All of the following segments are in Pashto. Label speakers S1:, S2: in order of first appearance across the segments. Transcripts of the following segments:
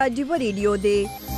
S1: عجیب ریډیو دی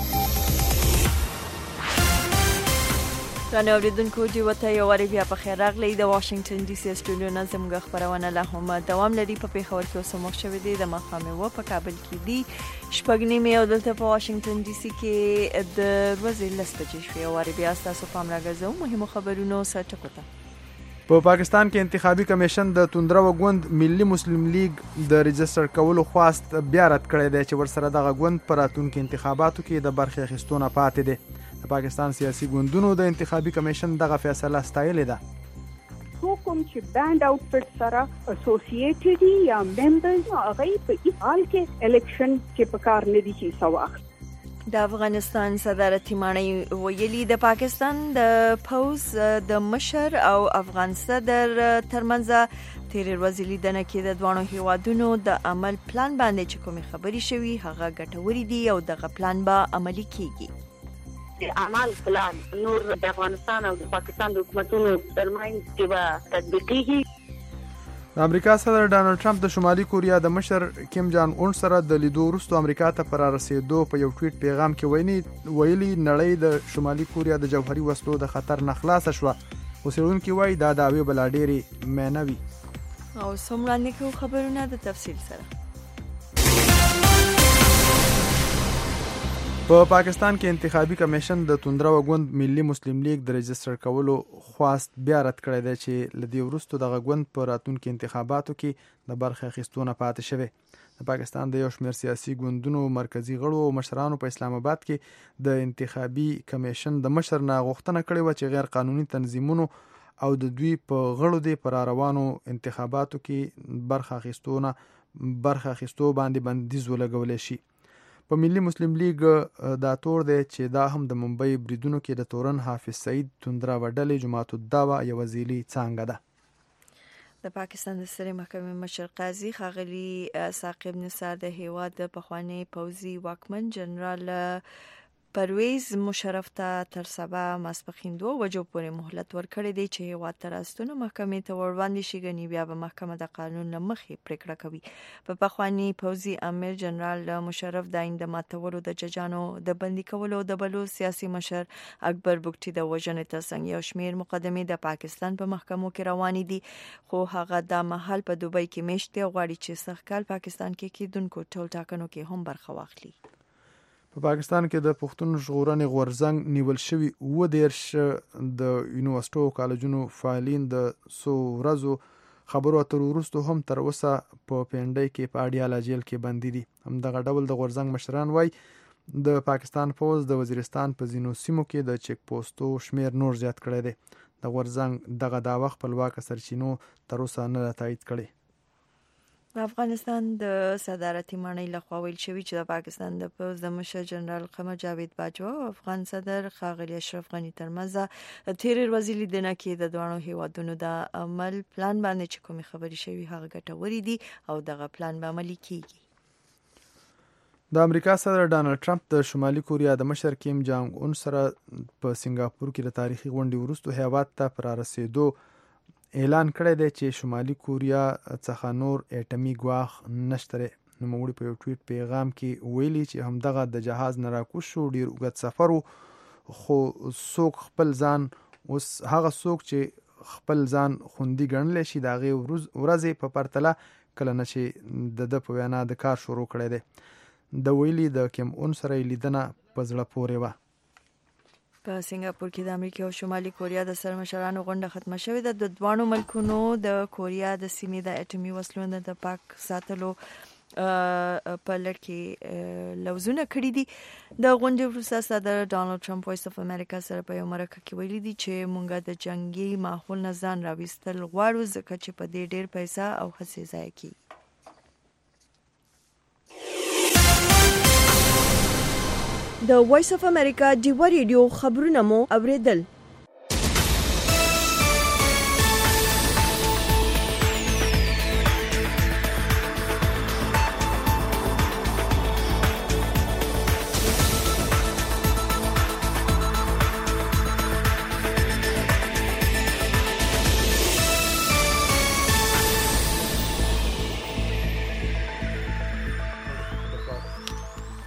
S1: رانه اوریدونکو چې وته یو وری بیا په خیر راغلی د واشنگټن ډي سي سټوډیو نه زموږ خبرونه له هم دوام لري په پیښور کې اوس مخ شوې دي د مخامه و په کابل کې دي شپږنیمه او دلته په واشنگټن ډي سي کې د ورځې لسبجې شوې وری بیا تاسو پام راغځو مهمو خبرونو سره ټکوته
S2: په پاکستان کې انتخابي کمیشن د توندره وګوند ملي مسلم لیگ د ريجستر کولو خواست بیا رد کړی دی چې ورسره دغه ګوند پر راتلونکو انتخاباتو کې د برخې اخیستونه پاتې دي د پاکستان سیاسي ګوندونو د انتخابي کمیشن دغه فیصله ستایلې ده
S3: کوم چې بند آوټفټ سره اسوسییټډ یا ممبرز هغه په حال کې الیکشن کې په کار نه دي چې سواخ
S1: د افغانستان صدارتي مانی ویلي د پاکستان د پوز د مشر او افغان صدر ترمنځ تیر ورځې لیدنه کې د دوانو هیوادونو د عمل پلان باندې چې کومې خبري شوي هغه ګټوري دي او دغه پلان به عملي کیږي
S4: د عمل پلان نور د افغانستان او د پاکستان د حکومتونو ترمنځ کې به تطبیقیږي
S2: د امریکا صدر ډانلډ ټرمپ د شمالي کوریا د مشر کیم جان اون سره د لیدو وروسته امریکا ته پر رسیدو په یو ټویټ پیغام کې ویلي نړۍ د شمالي کوریا د جوهري وسلو د خطر نه خلاص شوه اوسېدونکي وایي دا دعوی بل ډېری معنوي
S1: او سمړاندې کو خبرونه د تفصیل سره
S2: په پاکستان کې انتخابي کمیشن د توندره وګوند ملي مسلم لیگ د ريجستر کولو خواست بیا رد کړی دی چې لدی ورستو د غوند په راتلونکو انتخاباتو کې د برخه اخیستونه پاتې شوه د پاکستان د یو شمېر سیاسي ګوندونو مرکزی غړو او مشرانو په اسلام آباد کې د انتخابي کمیشن د مشر نه غوښتنه کړې و چې غیر قانوني تنظیمونو او د دوی په غړو د پر روانو انتخاباتو کې برخه اخیستو باندې بندیز ولګول شي په ملي مسلم لیگ دا تور دی چې دا هم د ممبئی بریدونو کې د تورن حافظ سعید توندره وډلې جماعت الدعوه یو وزیلی څنګه ده
S1: د پاکستان د سترې محکمې مشر قاضي ښاغلي ثاقب نثار د هیواد د پخوانی پوځي واکمن جنرال پرویز مشرف ته تر سبا ماسپښین 2 بجو پورې مهلت ورکړی دی چې هیواد ته راستنو محکمې ته وړاندې شي غني بیا به محکمه د قانون له مخې پریکړه کوي په پخوانی پوځي امیر جنرال مشرف د آئین د ماتولو د ججانو د بندي کولو د بلو سیاسي مشر اکبر بګټي د وژنې ترڅنګ یو شمیر مقدمې د پاکستان په محکمو کې روانې دي خو هغه د محل په دوبۍ کې میشته غواړي چې سخکال پاکستان کې کیدونکو ټول ټاکنو کې هم برخه واخلي
S2: په پاکستان کې د پښتون ژغورنې غورځنګ نیول شوی و دیرش د یونیورسيټو کالجونو فعالین د سو ورځو خبرو اترو وروسته هم تر اوسه په پینډای کې په اډیاله جیل کې بندي دي همدغه ډول د غورځنګ مشران وای د پاکستان پوز د وزیرستان په ځینو سیمو کې د چک پوسټو شمیر نور زیات کړی دی د غورځنګ دغه داوا خپلواک سرچینو تر اوسه نه تایید کړي
S1: د افغانستان د صدارتي مانی لخوا ویل شوی چې د پاکستان د پوز د مشر جنرال قمر جاوید باجوا او افغان صدر ښاغلي اشرف غنی ترمنځ تیر ورځې لیدنه کې د دوه هیوادونو د عمل پلان باندې چې کومې خبري شوی هغه ګټوري دي او دغه پلان به عملي کیږي
S2: د امریکا صدر ډانلډ ټرمپ د شمالي کوریا د مشر کیم جانګ اون سره په سنگاپور کې د تاریخي غونډې وروسته هیواد ته پر رسیدو اعلان کړی دی چې شمالي کوریا څخه نور اټمی ګواښ نشته نوموړي په یو ټویټ پیغام کې ویلي چې همدغه د جهاز نه راکوز شو ډیر اوږد سفر خو څوک خپل ځان اوس هغه څوک چې خپل ځان خوندي ګڼلی شي د هغې ورځې په پرتله کله نه چې د په وینا د کار شروع کړی دی د ویلي د کیم اون سره لیدنه په زړه پورې وه
S1: په سنگاپور کې د امریکا او شمالي کوریا د سرمشرانو غونډه ختمه شوې ده د دوانو ملکونو د کوریا د سیمې د اټومي وسلو د پاک ساتلو په لړ کې لوزونه کړی دي د غونډې وروسته صدر ډانلډ ټرمپ وایس اف امریکا سره په یو مرکه کې ویلي دي چې مونږ د جنگي ماحول نه ځان راوستل غواړو ځکه چې په دې ډېر پیسې او هڅې ضایع کیږي د وایس اف امریکا ډیو ریډیو خبرونه مو اوریدل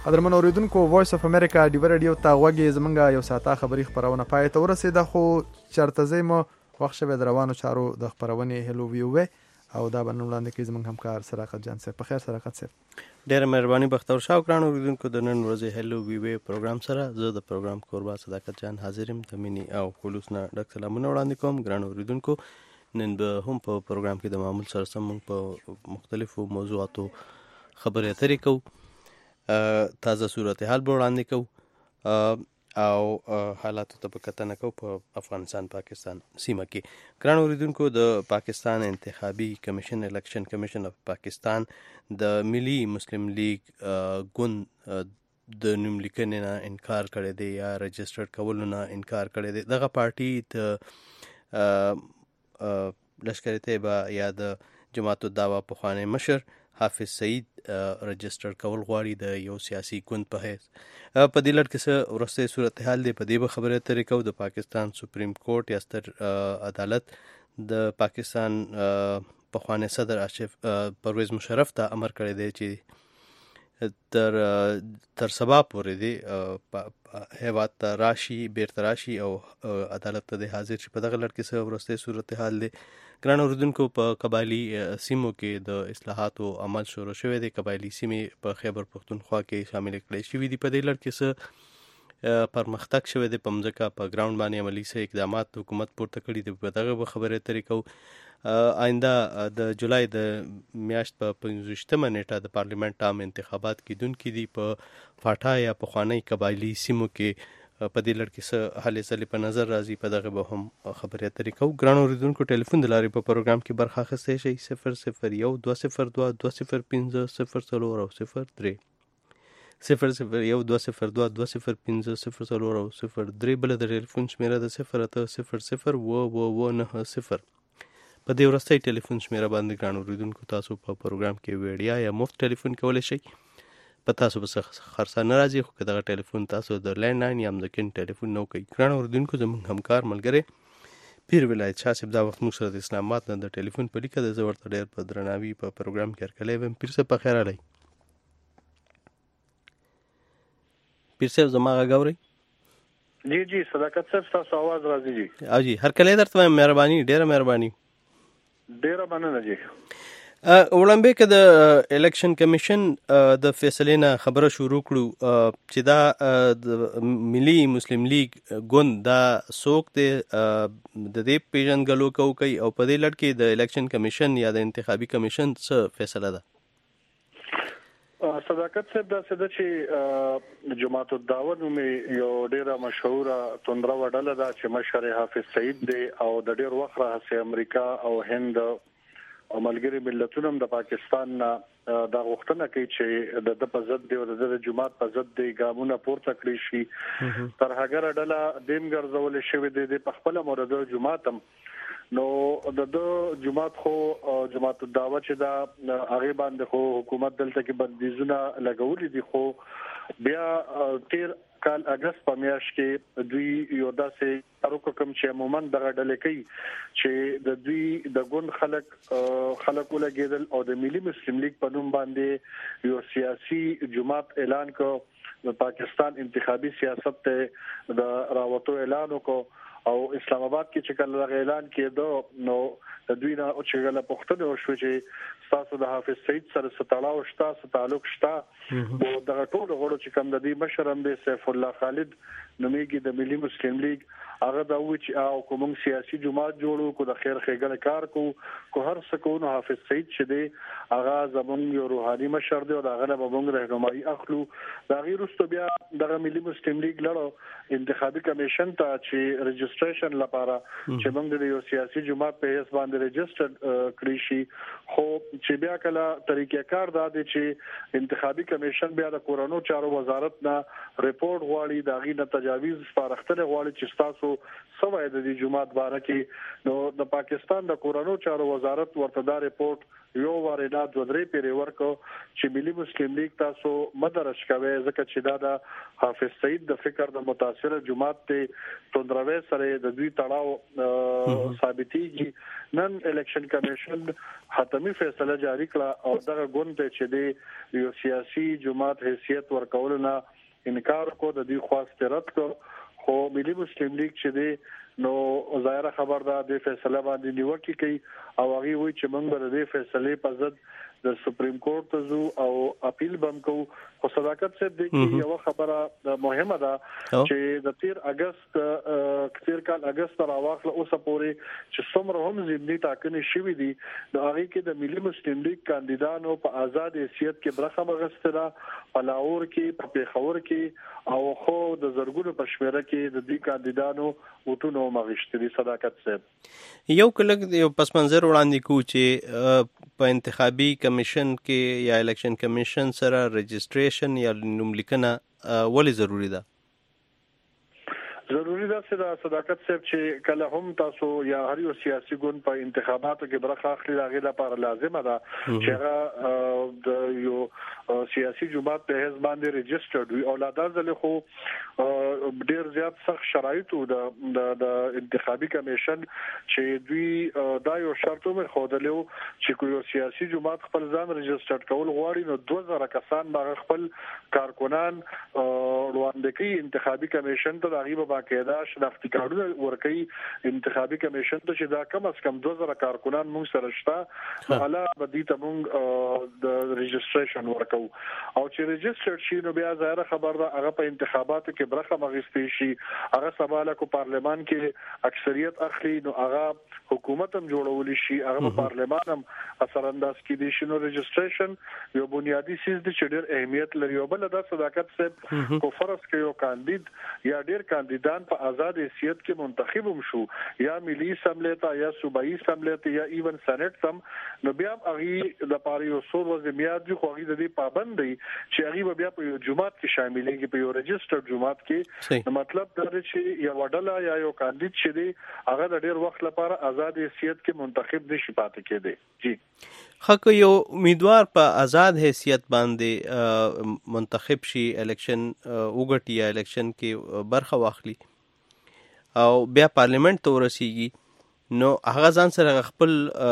S2: قدرمن اوریدونکو وایس اف امریکا ډیو رادیو ته غوږی زمونږه یو ساعته خبری خبرونه پای ته ورسیده خو چرته زمو وخت شوه روانو چارو د خبرونه هلو ویو او دا باندې وړاندې کې زمونږ همکار سراقت جان صاحب په خیر سراقت صاحب
S5: ډېر مهرباني بختور شاو کرانو اوریدونکو د نن ورځې هلو ویو پروګرام سره زه د پروګرام قربا صداقت جان حاضرم د مینی او خلوص نه ډک سلامونه وړاندې کوم ګرانو اوریدونکو نن به هم په پروګرام کې د معمول سره سم په مختلفو موضوعاتو خبرې اترې کوو تازه صورتحال به وړاندې کوو او حالاتو ته به کتنه کوو په افغانستان پاکستان سیمه کې ګرانو اوریدونکو د پاکستان انتخابي کمیشن الیکشن کمیشن اف پاکستان د ملي مسلم لیگ ګوند د نوم لیکنې نه انکار کړی دی یا رجسټر کولو نه انکار کړی دی دغه پارټي ته لشکر طیبه یا د جماعت الدعوه پخوانی مشر حافظ سعید رجسټر کول غواړي د یو سیاسي ګوند په حیث په دې لړ کې څه ورسته صورتحال دی په دې به خبره اترې کوو د پاکستان سپریم کورټ یا ستر عدالت د پاکستان پخوانی صدر اشرف پرویز مشرف ته امر کړی دی چې تر سبا پورې دی هیواد ته راشي بیرته راشي او عدالت ته حاضر شي په دغه لړ کې څه ورسته صورتحال دی ګران اوریدونکو په قبایلی سیمو کې د اصلاحاتو عمل شروع شوی دی قبایلی سیمې په خیبر پختونخوا کې شامل کړي شوی دی په دې لړ کې څه پرمختګ شوی دی په مځکه په ګراوند باندې عملی څه اقدامات حکومت پورته کړي دي په دغه خبره طریقو آینده د جولای د میاشت په 15مه نیټه د پارلیمنت عام انتخابات کیدونکې دي په فاټا یا پخوانی قبایلی سیمو کې په دې لړ کې څه حالې څلې په نظر راځي په دغه به هم خبرې اترې کوو ګرانو اوریدونکو ټلیفون د لارې په پروګرام کې برخه اخیستی شئ 001-202-200-503 001-202-200-503 بله د ټلیفون شمیره د 08000-990 په دې وروستۍ ټلیفون شمیره باندې ګرانو اوریدونکو تاسو په پروګرام کې ویډیا یا مفت ټلیفون کولی شئ په تاسو به خرڅه نه راځي خو که دغه ټلیفون تاسو د لینډ لاین یا مځکین ټلیفون نه کوئ ګرانو اوریدونکو زموږ همکار ملګری پیر ولایت شاه صاحب دا وخت موږ سره د اسلام آباد نه د ټلیفون په لیکه د زه ورته ډېر په درناوي په پروګرام کې هرکلی ویم پیر صاحب په خیر راغلی پیر صاحب زما غږ اورئ
S6: جی صداقت صاحب تاسو आवाज راځي جی
S5: او جی هرکلی درته وایم مهرباني ډېره مهرباني
S6: ډېره مننه جی
S5: وړاندې کې د الیکشن کمیشن د فیصلې نه خبره شروع کړو چې دا د ملي مسلم لیگ ګوند دا څوک دی د دې پیژنګلو کوي او په دې لړ کې د الیکشن کمیشن یا د انتخابي کمیشن څه فیصله ده
S6: صداقت صاحب دا څه چې جماعت الدعوه نومې یو ډیره مشهوره توندره وډله ده چې مشر حافظ سعید دی او د ډیر وخت راهیسې امریکا او هند او ملګری ملتونو د پاکستان دا غوښتنه کوي چې د په ضد دی او د جماعت په ضد دی ګامونه پورته کړی شي تر هغه ډله دیم ګرځول شوی دی په خپل مورد جماعتم نو د جماعت خو جماعت الدعوه چې دا هغه باندې خو حکومت دلته کې بندیزونه لګولې دي خو بیا تیر کال اگست په میاشت کې دوی یو داسې حکم چې عموما دغه ډلې کوي چې د دوی د ګوند خلک ولګېدل او د ملي مسلم لیگ په نوم باندې یو سیاسي جماعت اعلان کو د پاکستان انتخابي سیاست ته د راوتو اعلان وکړ او اسلام آباد کې چې کله اعلان کېدو نو د دوی نه او چې کله پښتنه وشو چې تاسو د حافظ سعید سره ستړاو شته تعلق شته او د ټولو غړو چې کوم د دې مشرم دی سیف الله خالد نومیږي د ملي مسلم لیگ هغه دا و چې او کوم سیاسي جماعت جوړو کو د خیر ښېګڼې کار کو هر څه کو نو حافظ سعید چې دی هغه زمونږ یو روحاني مشر دی او هغه به موږ راهنمایي اخلو دا غیر واستو بیا د ملي مسلم لیگ لړو انتخابي کمیشن ته چې رجسټریشن لپاره چې موږ د یو سیاسي جماعت په هیڅ باندې رجسټر کړی شي خو چې بیا کله طریقې کار دا دی چې انتخابي کمیشن بیا د کورونو چارو وزارت نه ریپورت غواړي دا غي نه تجاویز سپارښتنه غواړي چې تاسو سوای د دې جماعت باره کې نو د پاکستان د کورونو چارو وزارت ورته دا ریپورت یو واردا دوه پیری ورکو چې ملي مسلم لیگ تاسو مدرج کوي ځکه چې دا د حافظ سعید د فکر د متاثر جماعت ته توندروي سره د دوی تړاو ثابتيږي نن الیکشن کمیشن حتمی فیصله جاری کړه او دغه ګوند چې د یو سیاسي جماعت حیثیت ورکول نه انکار کو د دې خواست رد کو خو ملي مسلم لیگ چې دی نو ظاهره خبر ده د فیصله باندې نیوکه کوي او هغه وی چې موږ به د فیصله په ضد د سپریم کورټ ته ځو او اپیل بم کو خو صداقت څخه د کې یو خبره مهمه ده چې د 13 کال اگست راوخله اوسه پورې چې څومره هم ضمني ټاکنې شوې دي نو هغه کې د ملي مسلم لیگ کاندیدانو په آزاد حیثیت کې برخه مغستره په لاهور کې په پیښور کې او خو د زرګونو په شمیره کې د دې کاندیدانو وټونو مغشتري صداقت څخه
S5: یو کله یو پس منظر وړاندې کو چې په انتخابي کمیشن کې یا الیکشن کمیشن سره رجسټریشن یا نوملیکنه ولې ضروری ده
S6: ضروری ده چې د صداقت صاحب چې کله هم تاسو یا هر یو سیاسي ګوند په انتخاباتو کې برخه اخلي هغه لپاره لازمه ده چې هغه د یو سیاسي جماعت په حساب باندې ريجسترډ وي او لادازله خو ډیر زیات سخت شرایط د انتخابي کمیشن چې دوی دا یو شرط هم خوده چې یو سیاسي جماعت خپل ځان ريجسترډ کول غواړي نو 2000 کسان به خپل کارکونان وړاندې کوي انتخابي کمیشن ته دغه باقاعده شناختی کارتونه ورکړي انتخابي کمیشن ته چې دا کم از کم 2000 کارکونان موږ سره شته حالا بدی ته موږ د ريجستریشن ورکو او چې ريجسترډ شي نو بیا ظاهره خبر ده هغه په انتخاباتو کې برخه مغستې شي هغه سواله کو پارلمان کې اکثریت اخلي نو هغه حکومت هم جوړول شي هغه پارلمان هم اثر انداز کې دي شنو ريجستریشن یو بنیادی چیز دی چې ډېر اهمیت لري او بل د صداقت څخه کو فرض کې یو کاندید یا ډېر کاندیدان په آزاد حیثیت کې منتخب هم شو یا ملي اسمبلی ته یا صوبایي اسمبلی ته یا ایون سېنات ته نو بیا هغه د پاره یو څو ورځې میاد دي خو هغه د دې پابند دي چې هغه بیا په یو جماعت کې شاملېږي په یو ريجسترډ جماعت کې مطلب دا دی چې یو وډله یا یو کاندید چې دی هغه د ډېر وخت لپاره آزاد حیثیت کې منتخب نشي پاتې کېدی جی
S5: خو یو امیدوار په آزاد حیثیت باندې منتخب شي الیکشن وګټي یا الیکشن کې برخه واخلي او بیا پارلیمنت ته ورسیږي نو هغه ځان سره خپل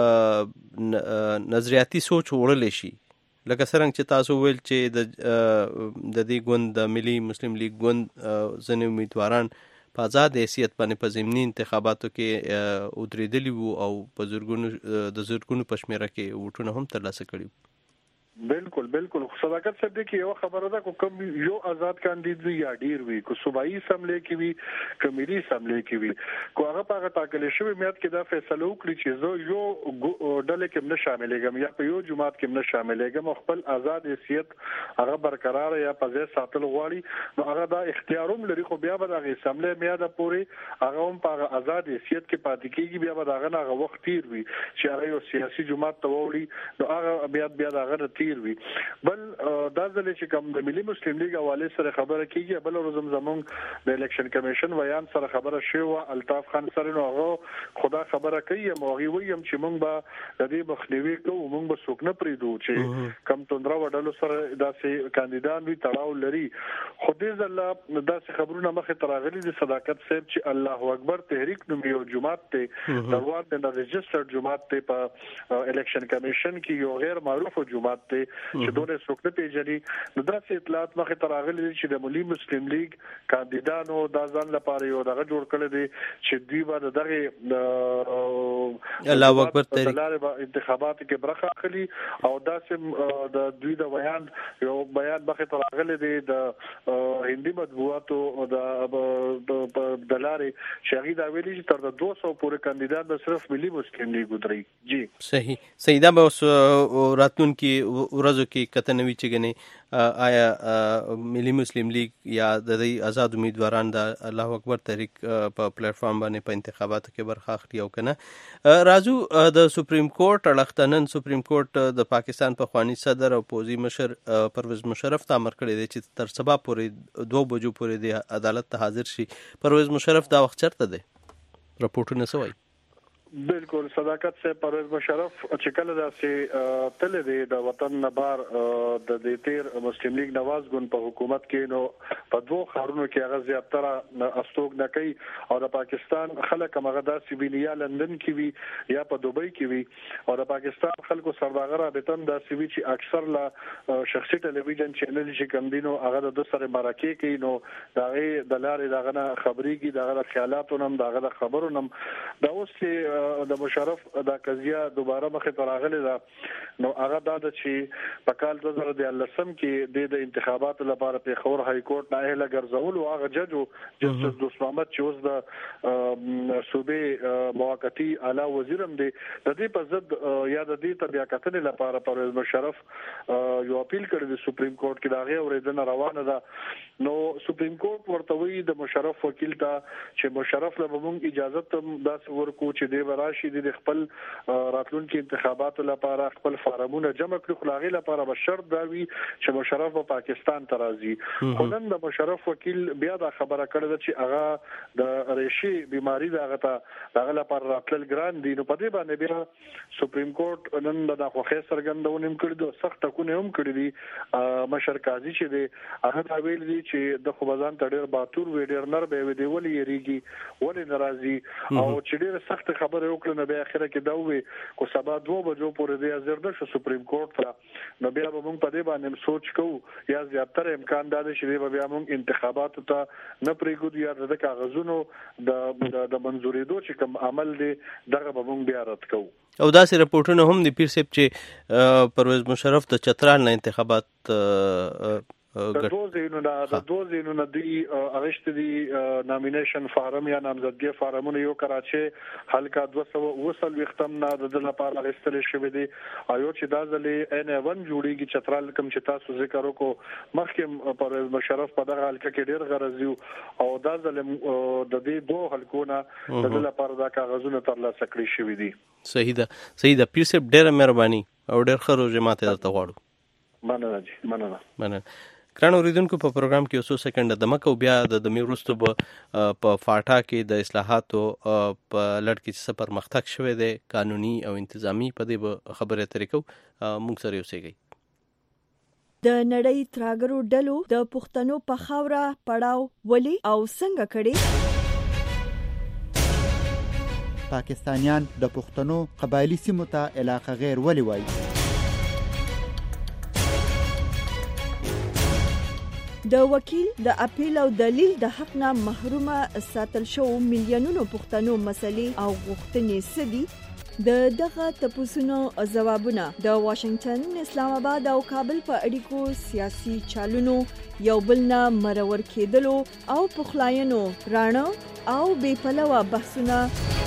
S5: نظریاتي سوچ وړل شي لکه څنګه چې تاسو ویل چې د دې ګوند د ملي مسلم لیگ ګوند ځینې امیدواران په آزاد حیثیت باندې په ضمني انتخاباتو کې ودرېدلي وو او په زرګونو په شمیره کې ووټونه هم ترلاسه کړي وو
S6: بالکل صداقت صاحب کې یو خبره ده کوم یو آزاد کاندید وي یا ډیر وي کو صوبایي اسمبلی کې وي کمیلي اسمبلی کې وي کو هغه په تاکل شوی میاد کې دا فیصله وکړي چې زه یو ډلې کې نه شاملېږم یا په یو جماعت کې نه شاملېږم خپل آزاد حیثیت هغه برقرار یا په ځای ساتل غواړي نو هغه دا اختیاروم لري خو بیا به د اسمبلی میاد پورې هغه هم په آزاد حیثیت کې پاتې کیږي بیا به دا هغه وخت تیر وي چې هغه یو سیاسي جماعت ته وړي نو هغه بیا دا هغه وي بل دا ځل چې کوم د ملي مسلم لیگ حواله سره خبره کیږي بل ورځم زمونږ د الیکشن کمیشن ویان سره خبره شوه الطاف خان سره نو هغه خدا خبره کوي موږ ویم چې موږ به د دې مخنیوي کوو موږ به څوک نه پریدو چې کم توندرا وډلو سره داسې کاندیدان وي تړاو لري خو دې ځل داسې خبرونه مخه تراغلي د صداقت صاحب چې الله اکبر تحریک نوم یو جماعت ته دروازه د ريجسترډ جماعت ته په الیکشن کمیشن کې یو غیر معروف جماعت چې دوه څوک نه پیژني نو دا څه اطلاعات مخه تراغلي چې د ملي مسلم لیگ کاندیدانو د ځان لپاره یو دغه جوړ کړی دی چې دوی به دغه
S5: الله اکبر
S6: تحریک انتخاباتو کې برخه اخلي او دا چې د دوی د بیان یو بیان مخه تراغلي دی د هندي مطبوعاتو د دلاري شهید اویلی چې تر 200 پورې کاندیدان به صرف ملي مسلم لیگ ودري جی
S5: صحیح دا به راتلونکي ورځو کې کتنوي چې غني آیا ملي مسلم لیگ یا د آزاد امیدواران د الله اکبر تحریک په پلیټ فارم باندې په انتخاباتو کې برخه اخلي او کنه راځو د سپریم کورټ اړختنن سپریم کورټ د پاکستان په خوانی صدر او پوزي مشر پرویز مشرف ته امر کړی دی چې تر سبا پورې 2 بجو پورې د عدالت ته حاضر شي پرویز مشرف دا وخت چرته دی راپورټونه سوي
S6: بالکل صداقت سے پرویز مشرف چې کله داسې تل د وطن نه بار د دې تیر مسلم لیگ نواز ګوند په حکومت کې نو په دوه خارونو کې هغه زیاتره استوګ نه کوي او د پاکستان خلک هغه داسې ویلیا لندن کې وي یا په دوبۍ کې وي او د پاکستان خلکو سرداغره به تم داسې وی چې اکثر لا شخصي ټلویزیون چینل چې کم دینو هغه د سره مراکې کوي نو داغه د لارې داغه خبريږي داغه خیالاتو نم داغه خبرو نم دا اوس د مشرف دا قضیه دوباره مخه تراغله دا نو هغه دا چې په کال 2013 کې د انتخاباتو لپاره په خور های کورټ نه اهله ګرځول او هغه جج جسټس دوست محمد چې اوس د صوبې موقتی اعلی وزیرم دی د دې په ضد یا د دې تبعیه کتنې لپاره پرویز مشرف یو اپیل کړی د سپریم کورټ کې داغه اوریدنه روانه ده نو سپریم کورټ ورته وی د مشرف وکیل ته چې مشرف له موږ اجازه ته داس ورکو چې د راشي د خپل راتلونکو انتخاباتو لپاره خپل فارمونه جمع کړي خلاغي لپاره به شرط دا وي چې مشرف په پاکستان ترازی خلن د مشرف وکیل بیا دا خبره کړې چې هغه د ریشي بیماری دغه لپاره راتل ګران دي نو په دې باندې بیا سپریم کورټ نن د خوخه سرګندونه کړي دوه سخت ټکونه هم کړی دي مشر قاضي چې دی هغه دا ویل دي چې د خوبزان تډیر باتور ویډر نر به وی دی ولې یریږي ولې ناراضي او چې ډیر سخت خبره وکړه نو بیا اخره کې دا وی کو سبا 2 بجو پورې دی حاضر نشو سپریم کورټ ته نو بیا به موږ په دې باندې سوچ کوو یا زیاتره امکان دا دی چې بیا موږ انتخابات ته نه پریږدو یا د کاغذونو د منځورېدو چې کوم عمل دی دغه به موږ بیا رد کوو
S5: او داسې رپورټونه هم د پیر صاحب چې پرویز مشرف د چترال نه انتخابات
S6: د دوزینو نه دی اغشت دی نامینیشن فارم یا نامزدګي فارمونه یو کراچي حلقه 200 وختم نه د لپاره اغستل شوی دی ایو چې دا ځلې ان 1 جوړیږي چترال کم چې تاسو ذکر وکړو مخکې پرویز مشرف په دغه حلقه کې ډیر غرض او دا ځلې د دې دوه حلقونه د لپاره د کاغذونو ترلاسه کړی شوی دی
S5: صحیح ده پیر صاحب ډیره مهرباني او ډیر خروج ماته درته غواړو مننه کرانو اوریدونکو په پروګرام کې اوسو سکند د مکو بیا د میروستو په فاټا کې د اصلاحاتو په لړ کې څه پرمختګ شوه دی قانوني او انتظامی په دې خبره طریقو موږ سره اوسېږي
S1: د نړۍ تراګرو ډلو د پښتنو په خاوره پړاو ولي او څنګه کړي
S7: پاکستانیان د پښتنو قبایلی سیمو ته علاقه غیر ولي وایي
S1: د وکیل د اپیل او دلیل د حق نه محرومه ساتل شو میلیونونو پښتنو مسلې او غوښتنې سدي دغه تپوسونو جوابونه د واشنگټن اسلام آباد او کابل په اړیکو سیاسي چالونو یو بل نه مرور کېدلو او پخلاینو رانه او بې پلوه بحثونه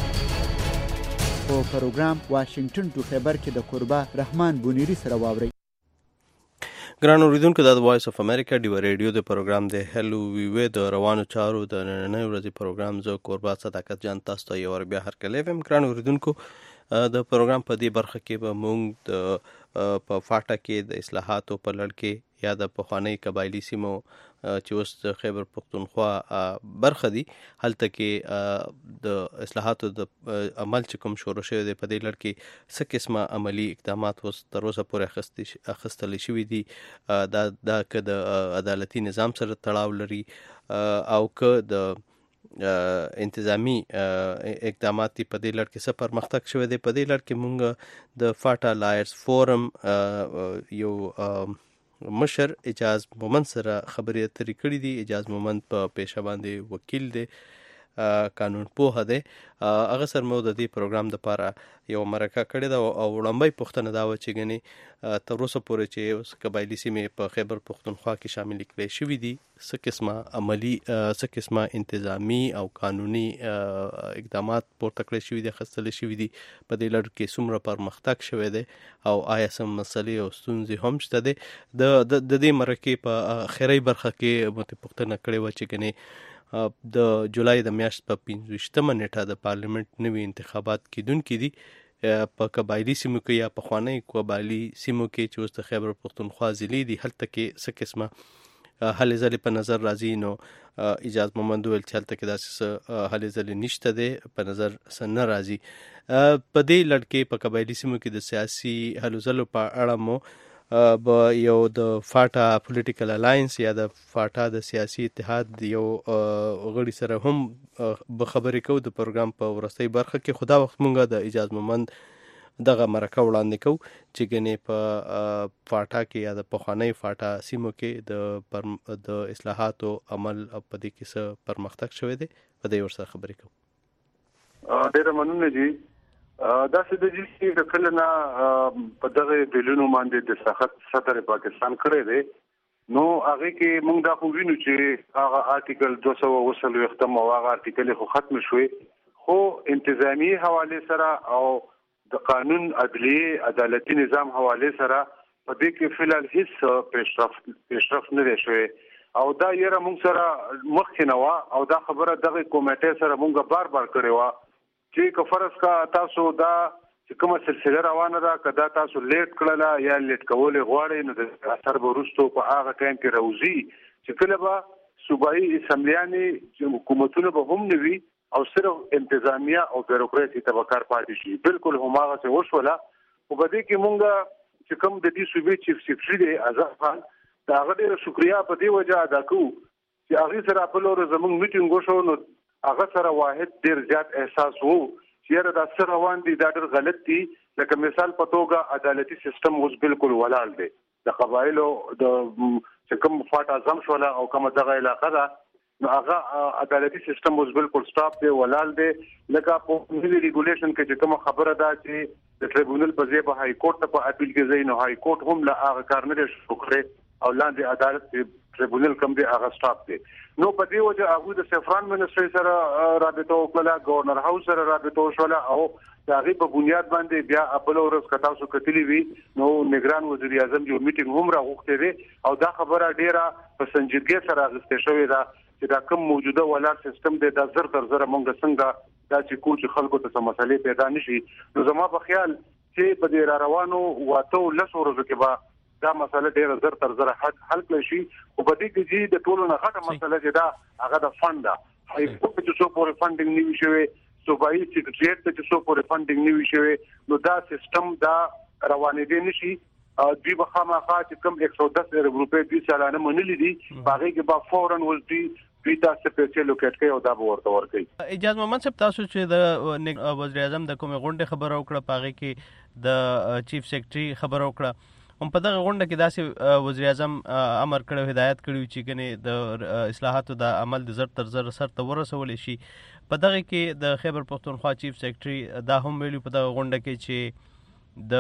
S7: په پروګرام واشنگټن ټو خبر کې د قربا رحمان بونیری سره واوري
S5: ګران اوریدونکو د وایس اف امریکا ډیو ریډیو د پروګرام د هلو وی د روانو چارو د نننۍ ورځې پروګرام زو قربا صداقت جان تاسو ته یو ور بیا هر کله ویم ګران اوریدونکو د پروګرام په دې برخه کې به موږ په فاټا کې د اصلاحاتو په لړ کې یا د پخوانی قبایلی سیمو چې اوس د خیبر پختونخوا برخه دي هلته کې د اصلاحاتو د عمل چې کوم شروع شوی دی په دې لړ کې څه قسمه عملی اقدامات اوس تر اوسه پورې اخیستل شوي دي دا که د عدالتي نظام سره تړاو لري او که د انتظامی اقدامات په دې لړ کې څه پرمختګ شوی دی په دې لړ کې مونږ د فاټا لایرز فورم یو مشر اجاز مومند سره خبرې اترې کړې دي اجاز مومند په پیشه باندې وکیل دی قانون پوه دی هغه سره مو د دې پروګرام د لپاره یو مرکه کړې ده او وړاندې پوښتنه دا و چې غني تر اوسه پورې چې اوس قبایلی سیمې په خیبر پختونخوا کې شامل کړي شوې دي څه قسمه عملی څه قسمه انتظامی او قانوني اقدامات پورته کړی شوي دي خستل شوي دي په دې لړ کې څومره پرمختګ شوی دی او آیا سم مسلې او ستونزې هم شته دي د دې مرکه په اخري برخه کې متپختنه کړې و چې غني د جولای د میاشت په 25مه نیټه د پارلیمنت نوي انتخابات کیدونکې دي په قبایلی سیمو کې یا په خوانی قبایلی سیمو کې چې اوس د خیبر پختونخوا ضلع دي هلته کې څه قسمه هلې ځلې په نظر راځي نو اجازه محمد ویل چې هلته کې داسې هلې ځلې نشته دی په نظر څه نه راځي. په دې لړ کې په قبایلي سیمو کې د سیاسي هلو ځلو په اړه مو یو د فاټا پولیټیکل الاینس یا د فاټا د سیاسي اتحاد یو غړي سره هم خبرې کوو د پروګرام په ورستۍ برخه کې. خو دا وخت مونږ د اجازه محمد دغه مرکه وړاندې کوو چې ګنې په فاټا کې یا د پخوانۍ فاټا سیمو کې د اصلاحاتو عمل په دې کې څه پرمختګ شوی دی، په دې ورسره خبرې کوو.
S6: ډېره مننه جی. دا څه د جی د کله نه په دغه بلونو باندې د سخت صدر پاکستان کړی دی، نو هغه کې موږ دا خو وینو چې هغه آرټیکل 228 او هغه آرټیکل خو ختم شوی، خو انتظامی حواله سره او د قانون عدلیه عدالتي نظام حواله سره په دې کې فلال هیڅ پیشرفت نه شوی او دا یره موږ سره مخکې نه و او دا خبره دغه کمیټې سره موږ بار کړې و چې کفرس کا تاسو دا چې کومه سلسله روانه ده کدا تاسو لیټ کړله یا لیټ کول غواړئ نو د اثر ورستو په هغه ټایم کې راوځي چې کله به صوبایي اسمبلیانې حکومتونه به هم نوي او صرف انتظامیه او بیروکراسي تبکار پاتې شي. بالکل هماغه څه وشوله. خو په دې کې مونږ چې کوم د دې صوبې چیف سیکرټري دی آزاد خان، دا هغه ډېره شکریا په دې وجه ادا کوو چې هغه سره په لور زموږ میټینګ وشو، نو هغه سره واحد ډېر زیات احساس وو چې دا سره روان دي دا ډېر غلط دي. لکه مثال په توګه عدالتي سیستم اوس بالکل ولاړ دی، د قبایلو د چې کوم فاټ اعظم شوله او کومه دغه علاقه ده نو هغه عدالتي سیستم اوس بالکل سټاپ دی، ولاړ دی. لکه په ملي ریګولیشن کې چې کوم خبره ده چې د ټریبونل په ځای په های کورټ ته په اپیل کې ځای، نو های کورټ هم لا هغه کار نه شو کړی او لاندې عدالت ټریبونل کوم دی هغه سټاپ دی. نو په دې وجه هغه د سفران منسټري سره رابطه وکړه، گورنر هاوس سره رابطه وشوله او د هغې په بنیاد باندې بیا بل ورځ که تاسو کتلي وي نو نگران وزیر اعظم یو میټینګ هم راغوښتی دی او دا خبره ډېره په سنجیدګۍ سره اخیستې شوې ده چې دا کوم موجوده ولاړ سیستم دی دا زر تر زره مونږ څنګه دا چې کو چې خلکو ته څه مسلې پیدا نشي. نو زما په خیال چې په دې را روانو 8 ورځو کې به دا مسله ډېره زر تر زره حل کړی شي. خو په دې کې چې د ټولو نه غټه مسله چې دا هغه د فنډ ده، های کورټ چې څو پورې فنډینګ نه وي شوی، صوبایي سیکریټریټ ته چې څو پورې فنډینګ نه وي شوی، نو دا سیستم دا روانېدی نشي. دوی به خامخا چې کوم 110 روپۍ دوی سالانه منلي دي هغې کې به فوراً اوس دوی تاسو پیسې لوکیټ کوي او دا به ورته ورکوي.
S5: اجازه محمد صاحب، تاسو چې د وزیر اعظم د کومې غونډې خبره وکړه په هغې کې د چیف سیکرټري خبره وکړه، هم په دغه غونډه کې داسې وزیر اعظم امر کړی هدایت کړی چې ګنې د اصلاحاتو د عمل د زر تر زر سر ته ورسولی شي. په دغه کې د خیبر پښتونخوا چیف سیکرټري دا هم ویلي په دغه غونډه کې چې د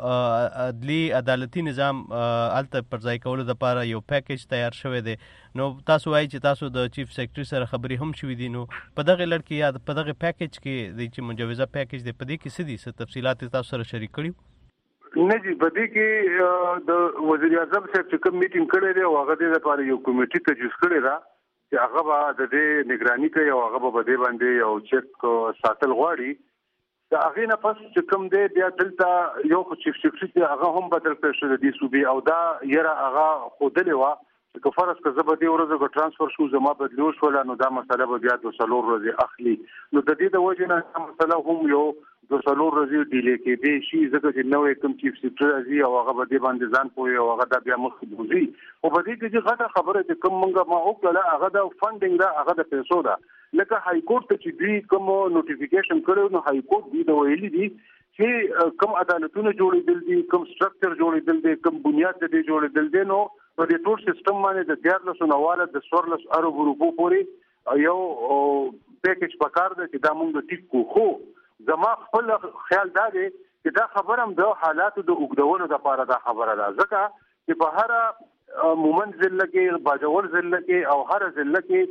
S5: عدلی عدالتي نظام الته پر ځای کولو لپاره یو پیکیج تیار شوی دی. نو تاسو وایي چې تاسو د چیف سیکرټري سره خبرې هم شوې دي، نو په دغه لړ کې یا په دغه پیکیج کې د چې مجوزه پیکیج دی په دې کې څه دي، څه تفصیلات تاسو سره شریک کړي؟
S6: نه جی، په دې کې د وزیر اعظم صاحب چې کوم میټینګ کړی دی هغه د لپاره یو کمیټي تجویز کړی دی چې هغه به د دې نگراني کوي او هغه به دې باندې یو چیک ساتل غواړي. دا هغه نه پس چې کوم دی بیا دلته یو چیف سیکرټري هغه هم بدل کړی شو د دې صوبې او دا یره هغه خودلې و چې فرض که زه به دې ورځو کو ترانسفر شو زما بدلو شو نو دا مسله به بیا 2 ورځې اخلي. نو د دې د وجه نه مسله هم یو 2 ورځې ډیلې کې دی شي ځکه چې نوې کوم چیف سیکرټري راځي او هغه به دې باندې ځان پوي او هغه دا بیا مخ بوزي. او په دې کې چې غټه خبره چې کوم موږ ما وکړه هغه د فنډینګ دا هغه د پیسو دا لکه های کورټ ته چې دوی کوم نوټیفیکیشن کړو نو های کورټ دوی د ویلي دي چې کوم عدالتونه جوړېدل دي، کوم سټرکچر جوړېدل دي، کوم بنیاد دې جوړېدل دي، نو په دې ټول سیستم باندې د 1400 نواله د 14 ارب روپو پورې یو پیکیج پکار دی چې دا موږ ټیک کو. خو زما خپل خیال دا دی چې دا خبره هم د حالاتو د اوږدولو لپاره دا خبره ده، ځکه چې په هر مومند ضلع کې، باجوړ ضلع کې او هر ضلع کې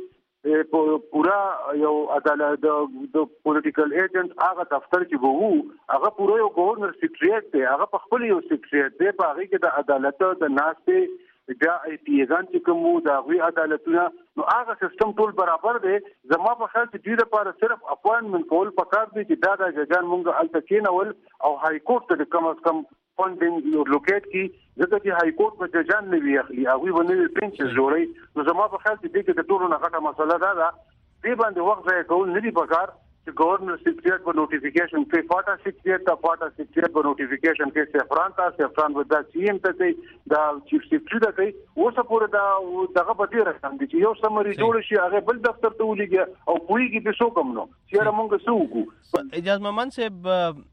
S6: پورا یو عدالت د پولیټیکل ایجنټ هغه دفتر چې وو هغه پورا یو گورنر سیکریټریټ دی، هغه په خپل یو سیکریټریټ دی، په هغه کې د عدالت د ناشته بیا ایتیزان چې کوم دا غوي عدالتونه نو هغه سیستم ټول برابر دی. زما په خیال چې دې لپاره صرف اپوینټمنت کول پکار دی چې دا د ججان مونږ الته کېنول او های کورټ ته کم از کم
S8: فندینګ لوکیټ کی ځکه چې های کورټ په ججان نه وی اخلي هغه باندې پنځه جوړي نو زما په خیال کې د ټولو نه غټه مسله ده دې باندې وخت ځای کول نه دی پکار چې گورنر سیکریټریټ په نوټیفیکیشن کې فاټا سیکریټریټ په نوټیفیکیشن کې سفران ودا چیم ته دا چیف سیکریټری ته اوسه پورې دا دغه په دې راځم چې یو سمري جوړ شي هغه بل دفتر ته ولېږي او پوریږي په څو کم نو چې موږ څه وکړو.
S5: اجازه محمد صاحب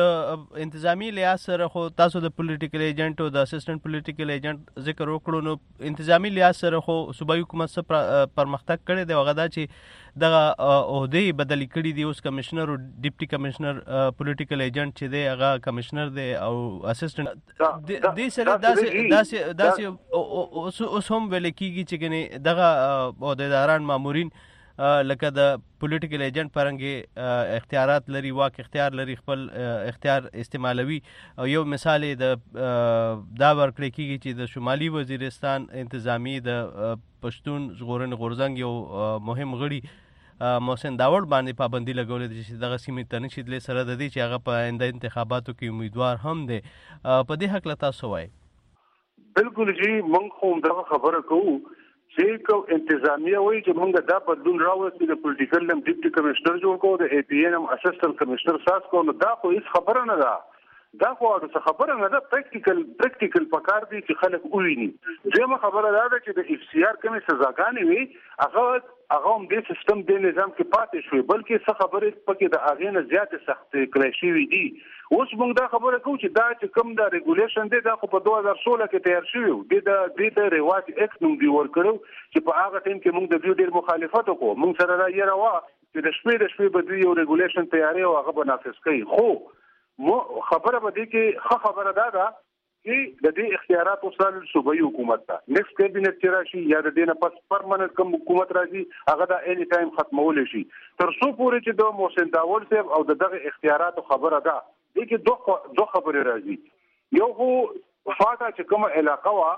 S5: د انتظامی لحاظ سره خو تاسو د پولیټیکل ایجنټ او د اسسټنټ پولیټیکل ایجنټ ذکر وکړو نو انتظامی لحاظ سره خو صوبایي حکومت سره پرمختګ کړی دی هغه دا چې دغه عہدې بدلی کړي دي اوس کمشنر او ډیپټي کمشنر پولیټیکل ایجنټ چې دی هغه کمشنر دی او اسسټنټ د سره داسې اوس هم ویل کېږي چې ګنې دغه عہدیداران مامورین لکه د پولیټیکل ایجنټ پرنګي اختیارات لري واک اختیار لري خپل اختیار استعمالوي او یو مثال د دا ورکړی کېږي چې د شمالي وزیرستان انتظامی د پښتون ژغورنې غورځنګ یو مهم غړي محسن داوړ باندې پابندي لګولې ده چې دغه سیمې ته نشي تللی سره د دې چې هغه په آینده انتخاباتو کې امیدوار هم دی. په دې حق له تاسو وایي؟
S8: بالکل جی موږ خو دا خبره کوو چې کو انتظامیه وایي چې موږ دا بدلون راوستي د پولیټیکل لم ډیپټي کمشنر جوړ کو د اي پی ان اسسټنټ کمشنر ساس کو نو دا خو هیڅ خبره نه ده دا خو د خبره نه ده پریکټیکل پکار دي چې خلک وویني. دغه خبره ده چې د اف سی آر کومه سزاګانې وي هغه هم د سیستم د نظام کې پاتې شوی بلکې څه خبره پکې د اغه نه زیات سخت کړی شوی دي. اوس موږ دا خبره کوو چې دا چې کوم دا ریګولیشن دی دا خو په 2016 کې تیار شوی د رواج اکټ نوم دی ورکړو چې په هغه ټیم کې موږ د دې ډېر مخالفت وکړو. موږ سره دا یې راو چې د شپې په دې یو ریګولیشن تیاری او هغه بنافذ کړي. خو خبره به دي کې خبره ده چې د دې اختیارات وصل صوبایي حکومت ته نیکست کابینټ چې راشي یا د دې نه پس پرمننت کوم حکومت راځي هغه د اني ټایم ختمول شي تر څو پورې چې د محسن داوړ صاحب او دغه اختیارات خبره ده دې کې دوه خبرې راځي. یو هو فاټا چې کومه علاقه وا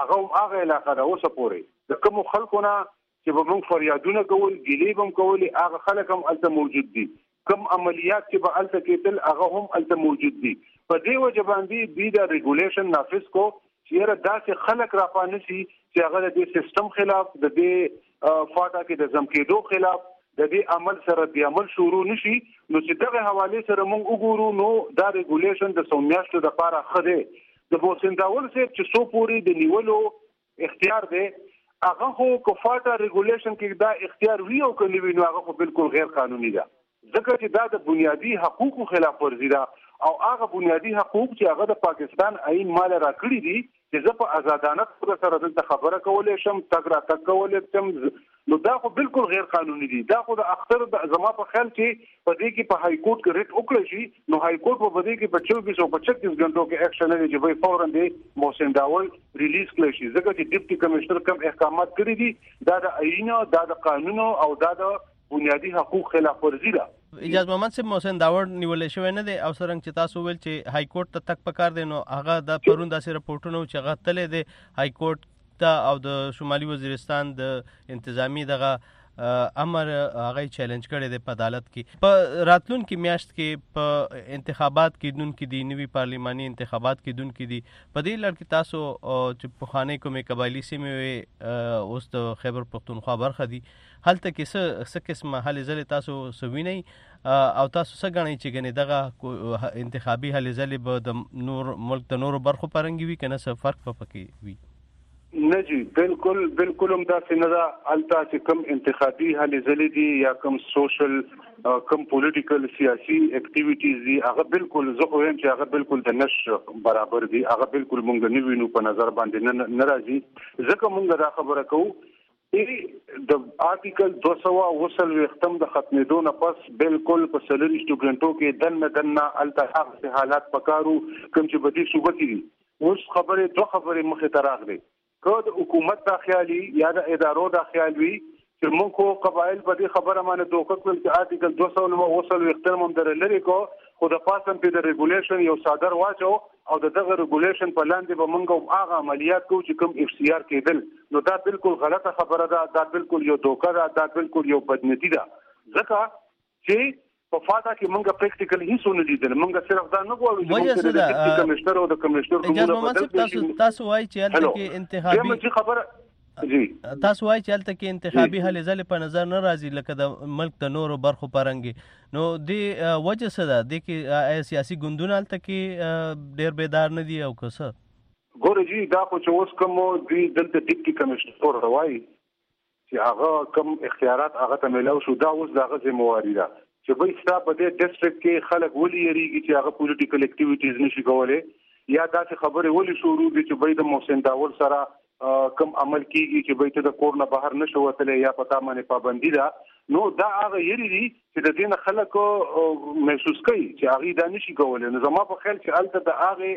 S8: هغه علاقه ده اوسه پورې د کوم خلکونه چې به موږ فریادونه کول ګیلې بم کولې هغه خلک هم الته موجود دي کم عملیات چې به الته کېدل هغه هم الته موجود دي. په دې وجه باندې د ریګولیشن نافذ کو چې داسې خلک راپانسي چې هغه د سیستم خلاف د دې فاټا کې د زمکېدو خلاف د دې عمل سره د عمل شروع نشي. نو چې دغه حواله سره موږ وګورو نو دا ریګولیشن د سومیاشتو د لپاره خده د محسن داوړ صاحب چې سو پوری د نیولو اختیار دی هغه خو کفاټا ریګولیشن کې دا اختیار وی او کني وی نو هغه خو بالکل غیر قانوني ده ځکه چې دا د بنیادی حقوقو خلاف ورزي ده او هغه بنیادی حقوق چې هغه د پاکستان آئین مال راکړي دي چې زه په آزادانه توګه سره دلته خبره کولای شم تګ را تګ کولای شم نو دا خو بالکل غیر قانوني دي. دا خو د اختر د زما په خیال کې په دې کې په های کورټ کې ریټ وکړي شي نو های کورټ په دې کې په 24 او 25 غنټو کې اکشن لري چې به فورا دې محسن داوړ ریلیز کړي شي ځکه چې ډیپټي کمشنر کوم احکامات کړی دي دا د آئین دا د قانون او دا د بنیادی حقوق خلاف ورزي ده.
S5: اجازه محمد صاحب محسن داوړ نیولې شوی نه دی او څنګه چې تاسو ویل چې های کورټ ته تک پکار دی نو هغه د پرون داسې رپورټونه چې هغه تلې دی های کورټ ته او د شمالي وزیرستان د انتظامی دغه امر هغه چیلنج کړی دی په عدالت کې. په راتلونکي میاشت کې په انتخابات کې دون کې دی نوي پارلیماني انتخابات کې دون کې دی په دې لړ کې تاسو چې په خانه کومې قبایلی سیمې اوس د خیبر پختونخوا برخه دي هلته کې څه قسمه هلې ځلې تاسو سوینئ او تاسو څه ګڼئ چې ګنې دغه انتخابي هلې ځلې به د نور ملک د نورو برخو پرنګي وي که نه څه فرق به پکې وي؟
S8: نه جی بالکل هم داسې نه ده. الته چې کوم انتخابي هلې ځلې دي یا کوم سوشل کوم پولیټیکل سیاسي اکټیویټیز دي هغه بالکل زه خو یم چې هغه بالکل د نش برابر دي هغه بالکل مونږ نه وینو په نظر باندې نه راځي ځکه مونږ دا خبره کوو د آرټیکل 200 ختم د ختمېدو نه پس بالکل په 40 غنټو کې دنه الته هغه حالات پکارو کوم چې بدی صوبه کې اوس دوه خبرې مخې ته راغلي که د حکومت دا خیالي یا د ادارو دا خیال وي چې موږ خو قبایل په دې خبره باندې دوکه کړل چې آرټیکل 200 ختم هم در لري کو خو د پاسم په د ریګولیشن یو صادر واچو او دغه ریګولیشن په لاندې به موږ هغه عملیات کوو چې کوم اف سی آر کېدل نو دا بالکل غلطه خبره ده دا بالکل یو دوکه ده دا بالکل یو بدنیتی ده ځکه چې په فاټا کې موږ پریکټیکل هیڅ نه لیدل. موږ صرف دا نه غواړو چې د ډیپټي کمشنر او د کمشنر
S5: کومه تاسو وایي چې هلته کې انتخابي
S8: خبره
S5: تاسو وایي چې هلته کې انتخابي هلې ځلې په نظر نه راځي لکه د ملک د نورو برخو پرنګي. نو د وجه څه ده د کې سیاسي ګوندونه هلته کې ډېر بیدار نه دي او که څه؟
S8: ګوره جی دا خو چې اوس کوم دوی دلته ډیپټي کمشنر وایي چې هغه کوم اختیارات هغه ته ملاو شو، دا اوس دغه ذمہواری ده چې به ستا په دې ډیسټریکټ کې خلک ولې یریږي چې هغه پولیټیکل اکټیویټیز نشي کولای، یا داسې خبرې ولې شروع دي چې به د محسن داور سره کم عمل کیږي چې به ته د کور نه بهر نشو وتلی یا پتا باندې پابندي ده. نو دا هغه یری دي چې د دین خلکو محسوس کوي چې هغه دا نشي کولای. نو زما په خیال چې الته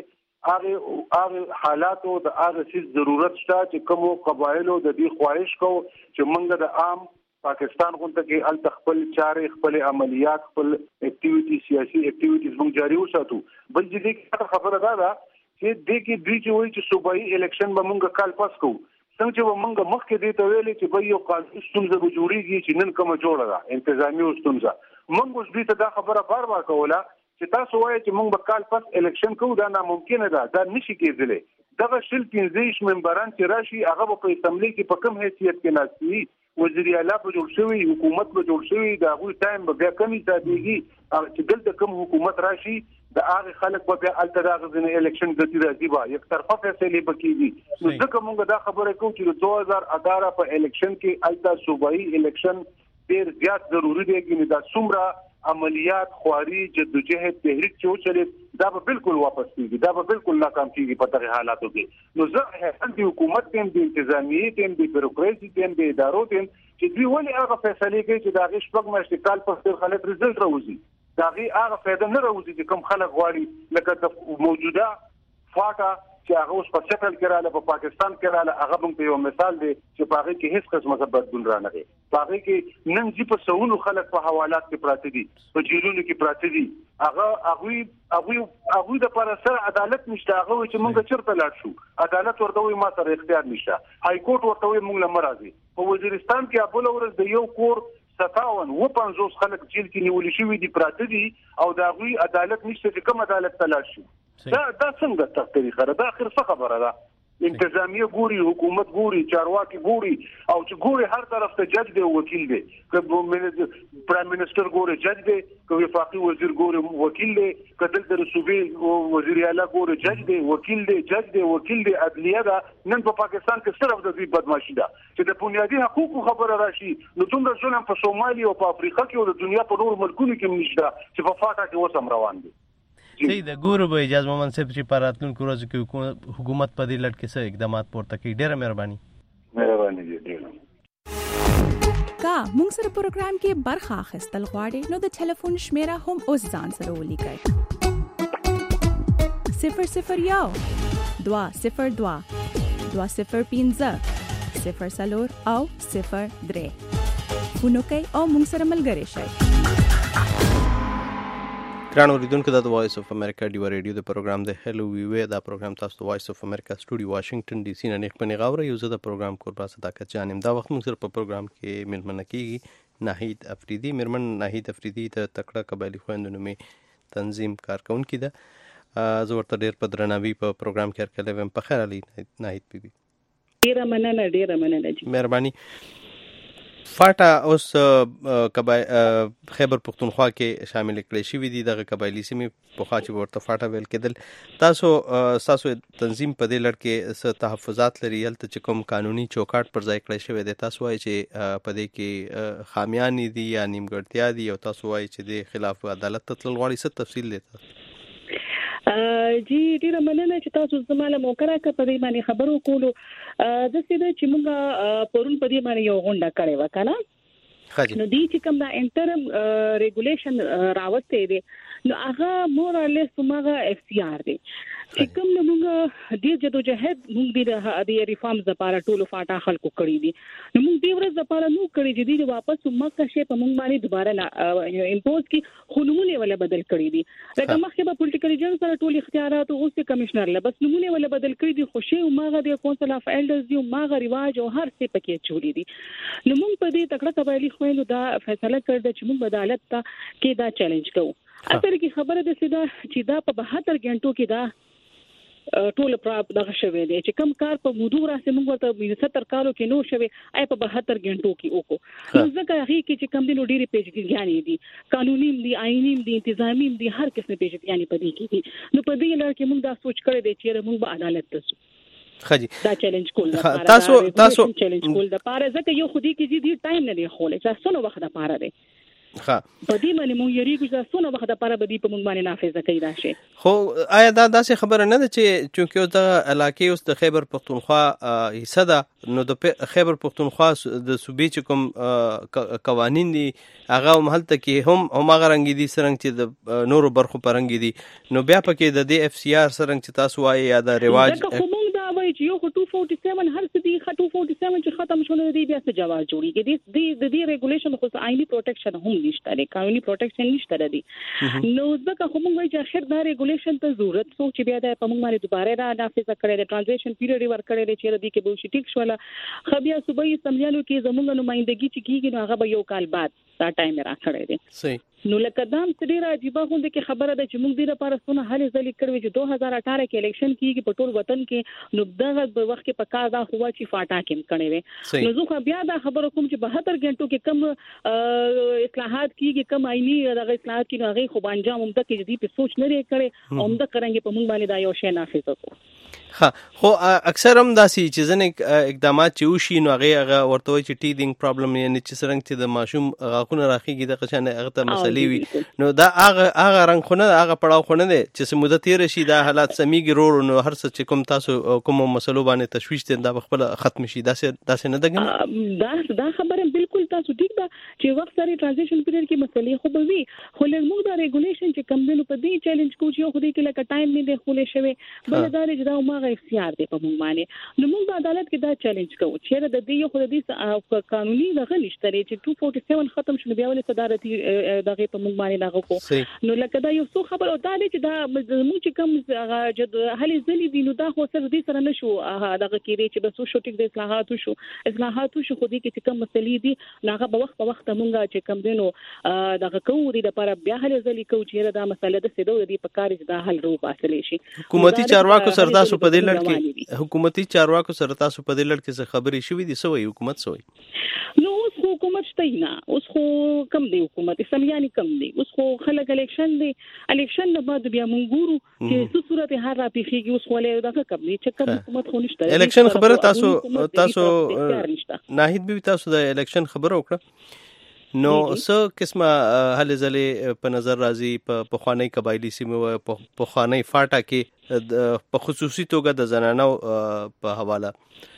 S8: د هغه حالاتو د هغه څه ضرورت شته چې کوم قبایلو د دې خواهش کو چې موږ د عام پاکستان غونډه کې ال تخپل چارې خپل عملیات خپل اکټیویټي سیاسي اکټیویټیز موږ جاری وساتو. بل دې خبره ده چې دې کې دوی چې وایي چې صوبایي الیکشن به موږ کال پاس کوو، څنګه چې موږ مخکې دې ته ویلې چې به یو قانوني ستونزه به جوړېږي چې نن کومه جوړه ده انتظامی ستونزه. موږ اوس دې ته دا خبره بار کوله چې تاسو وایي چې موږ به کال پاس الیکشن کوو، دا ناممکنه ده، دا نشي کېدلی. دغه 15 ممبران چې راشي هغه په اسمبلی کې په کوم حیثیت کې ناستي، وزیر اعلی په جوړ شوی حکومت په جوړ شوی دا غوي ټایم به بیا کمی تابعیږي چې دلته کوم حکومت راشي د هغه خلک په بیا التراغ د الیکشن د تیرازي با یک طرفه فیصله بکیږي. نو ځکه موږ دا خبره کوو چې 2018 په الیکشن کې الته صوبایي الیکشن ډیر زیات ضروری دی چې دا څومره عملیات خواري جدوجہد تحریک چې وچلې دا به بالکل واپس کیږي، دا به بالکل ناکام کیږي په دغه حالاتو کې. نو زه هم د حکومت ټیم د انتظامیې ټیم د بیروکراسي ټیم د ادارو ټیم چې دوی ولې هغه فیصله کوي چې دا غي شپږ میاشتې کال په خلک رزلټ راوځي، دا غي هغه فائدہ نه راوځي چې کوم خلک غواړي لکه د موجوده فاټا چې هغه اوس په شکل کې رااله په پاکستان کې رااله. هغه موږ یو مثال دی چې په هغه کې هیڅ قسمه بدلون رانغی. په هغه کې نن چې په سونو خلک په حوالات کې پراته دي، په جیلونو کې پراته دي. هغه د پر سره عدالت نشته. هغه چې موږ چیرته لاړ شو عدالت ورته وي ما سره اختیار نشته. های کورټ ورته وي موږ لمر راځي. په وزیرستان کې ابل ورځ د یو کور 57 خلک جیل کې نیول شوی دي پراته دي او دا غوي عدالت نشته چې کوم عدالت تلاش شي. دا څنګه تاسو طریقه ده؟ دا اخر څه خبره ده؟ انتظامیه ګوري، حکومت ګوري، چارواکي ګوري او چې ګوري هر طرف ته جج دی وکیل دی، که پرایم منسٹر ګوري جج دی، که وفاقي وزیر ګوري وکیل دی، که دلته صوبې وزیر اعلی ګوري جج دی وکیل دی، جج دی وکیل دی، عدلیه ده. نن په پاکستان کې صرف د دې بدمعشي ده چې د بنیادي حقوقو خبره راشي. نو څومره ظلم په سومالي او په افریقا کې او د دنیا په نورو ملکونو کې نشته چې په فاټا کې اوس هم روان دي.
S5: صحیح ده. ګورو به اجازه مومن صاحب چې په راتلونکو ورځو کې حکومت په دې لړ کې څه اقدامات پورته کوي. ډېره مهرباني
S8: دي.
S9: کا موږ سره پروګرام کې برخه اخیستل غواړئ نو د ټلیفون شمیره هم اوس ځان سره ولیکئ: 001 202 205 04 او 03 فونو کوي او موږ سره ملګري شئ.
S5: ګران اوریدونکو دا د وایس اف امریکا ډیو ریډیو د پروګرام د هلو وی وی دا پروګرام تاسو د وایس اف امریکا سټوډیو واشنگټن ډي سي نه نښپنې غوړې یو زه د پروګرام کوربا صداقت جانم. دا وخت موږ سره په پروګرام کې ملمنه کیږي ناهید افریدي. میرمن ناهید افریدي د تکړه قبایلی خويندو نومې تنظیم کارکونکې ده. زه ورته ډېر په درناوي په پروګرام کې هرکلی ویم. په خیر علي ناهید بیبي.
S10: ډېره مننه جی.
S5: مهرباني. فاټا اوس خیبر پختونخوا کې شامل کړي شوی دي دغه قبایلی سیمې په خوا چې ورته فاټا ویل کېدل. تاسو تنظیم په دې لړ کې څه تحفظات لري هلته چې کوم قانوني چوکاټ پر ځای کړی شوی دی؟ تاسو وایي چې په دې کې خامیان دي یا نیمګړتیا دي او تاسو وایي چې د خلاف عدالت ته تلل غواړي. څه تفصیل دی تاسو؟
S10: جی ډیره مننه چې تاسو زموږ موقع راکړه په دې باندې خبرو کولو. د څه چې موږ پرون په دې باندې یو غونډه کړې و کنه، نو دې چې کوم دا انټرم ریګولیشن راوته دي نو هغه مور لیس موږ اف سی آر دی چې کوم موږ دې جدوجہد موږ دې ریفارمز لپاره ټولو فاټا خلکو کړی دي. نو موږ دې ورځ لپاره نو کړی چې دې واپس موږ شي په موږ باندې دوباره نه امپوز کی خونونه ولا بدل کړی دي. لکه مخکې په پولیټیکل ایجنټ سره ټول اختیارات او اوس کمشنر له بس نمونه ولا بدل کړی دي. خو شی موږ د کونسل اف ایلډرز دی موږ ریواج او هر څه پکې چولی دي. نو موږ په دې تکړه قبایلی خويندو دا فیصله کړل چې موږ عدالت ته کې دا چیلنج کوو. اته کې خبره ده چې دا په 72 غنټو کې دا ټول پراپ دغه شوی دی چې کم کار په موضوع راځي موږ ورته 70 کالو کې نو شوی آی په 72 غنټو کې وکړو. نو ځکه هغه کې چې کم دي نو ډېری پیچکیانې دي قانوني دي آئینی دي انتظامی دي هر قسم پیچکیانې پدې کې دي. نو په دې لړ کې موږ دا سوچ کړی دی چې موږ به عدالت ته ځو.
S5: خاجي
S10: دا چیلنج کول تاسو چیلنج کول د پاره ځکه یو خودي کې دي ټایم نه دی خولې چې څونه وخت د پاره دی.
S5: ها
S10: په دې باندې مونږ یریږو چې څونه وخت د پاره بدی په مونږ باندې نافذ کوي راشي.
S5: خو آیا دا داسې خبره نه ده چې چونکه اوس د علاقې اوس د خیبر پختونخوا حصہ ده نو د خیبر پختونخوا د صوبې چې کوم قوانین دي هغه مهلته کې هم هغه رنګ دي سرنګ چې د نورو برخو پرنګ دي نو بیا پکې د دې اف سی آر سرنګ چې تاسو وایي یا د رواج
S10: چې یو 247 هر څه دی 247 چې ختم شونه دی بیا څه جواز جوړیږي د دې ریګولیشن خو آئینی پروټیکشن هم نشته دی قانوني پروټیکشن نشته دی. نو ځکه خو موږ وایي چې اخر دا ریګولیشن ته ضرورت سو چې بیا د په موږ باندې دوباره را نافذ کړي د ټرانزیشن پیریډ ور کړي چې ردی کې به شي ټیک شولا خو بیا صوبایي سمجالو کې زموږ نمائندګي چې کیږي نو هغه به یو کال بعد دا ټایم را کړی دی.
S5: صحیح.
S10: نو لکه دام ډیره عجیبه غونډه کې خبره ده چې موږ دې لپاره څونه هلې ځلې کړو چې 2018 کې الیکشن کیږي په ټول وطن کې نو دغه وخت کې پکا دا هوا چې فاټا کې کړي وي. نو زه خو بیا دا خبره کوم چې 72 غنټو کې کم اصلاحات کیږي کم آئینی دغه اصلاحات کې هغه خو انجام هم د کې دې په سوچ نه لري کړي او هم د کرانګي په موږ باندې دا یو شی نافذ وکړو.
S5: ها خو اکثر هم داسي چې ځنه اقدامات چې وشي نو هغه ورته وي چې ټیدینګ پرابلم یعنی چې څنګه چې د ماشوم غاښونه راخیږي د قشانه هغه ته مسلې وي نو دا هغه رنګ خونه هغه پړاو خونه دي چې سموده تیر شي دا حالات سميږي رورو نو هر څه چې کوم تاسو کوم مسلو باندې تشويش دي دا خپل ختم شي دا نه دګنه
S10: دا خبره بالکل تاسو ټیک ده چې وخت سره ټرانزیشن پیریډ کې مسلې خو به وي خو له موږ دا ریګولیشن چې کم دنو په دې چیلنج کوو چې خو دې کې لکه ټایم نه دی خولې شوی بل دا لري دا ما اختیار دی په موږ باندې نو موږ عدالت کې دا چیلنج کوو چې د دې خو دې قانوني دغه نشته چې 247 ختم شنه بیا ولې صدارتي دغه په موږ باندې دغه کو نو لکه دا یو څو خبر او دا چې دا موږ چې کوم هلې ځلې دي نو دا خو سره دې سره نشو دغه کې چې بس شو ټیک د اصلاحاتو شو خو دې کې کوم مسلې دي هغه په وخت موږ چې کوم دینو دغه کوو دې لپاره بیا هلې ځلې کوو چې دا مسله د سیدو دې په کار چې دا حل رو باسلې شي.
S5: حکومتي چارواکو سره تاسو په دې لړ کې حکومتي چارواکو سره تاسو په دې لړ کې څه خبرې شوې دي سوې حکومت سوې
S10: نو اوس حکومت شته نه اوس خو کم دی حکومت سمياني کم دی اوس خو خلک الیکشن نه بعد بیا مونږ ګورو چې څه صورت هر را پیخيږي اوس خو له دغه کم دی چې کم حکومت خو نشته
S5: الیکشن خبره تاسو ناهید به تاسو د الیکشن خبره وکړه نو څه قسمه هلې ځلې په نظر راځي په خوانی قبایلی سیمه او په خوانی فاټا کې په خصوصي توګه د زنانو په حواله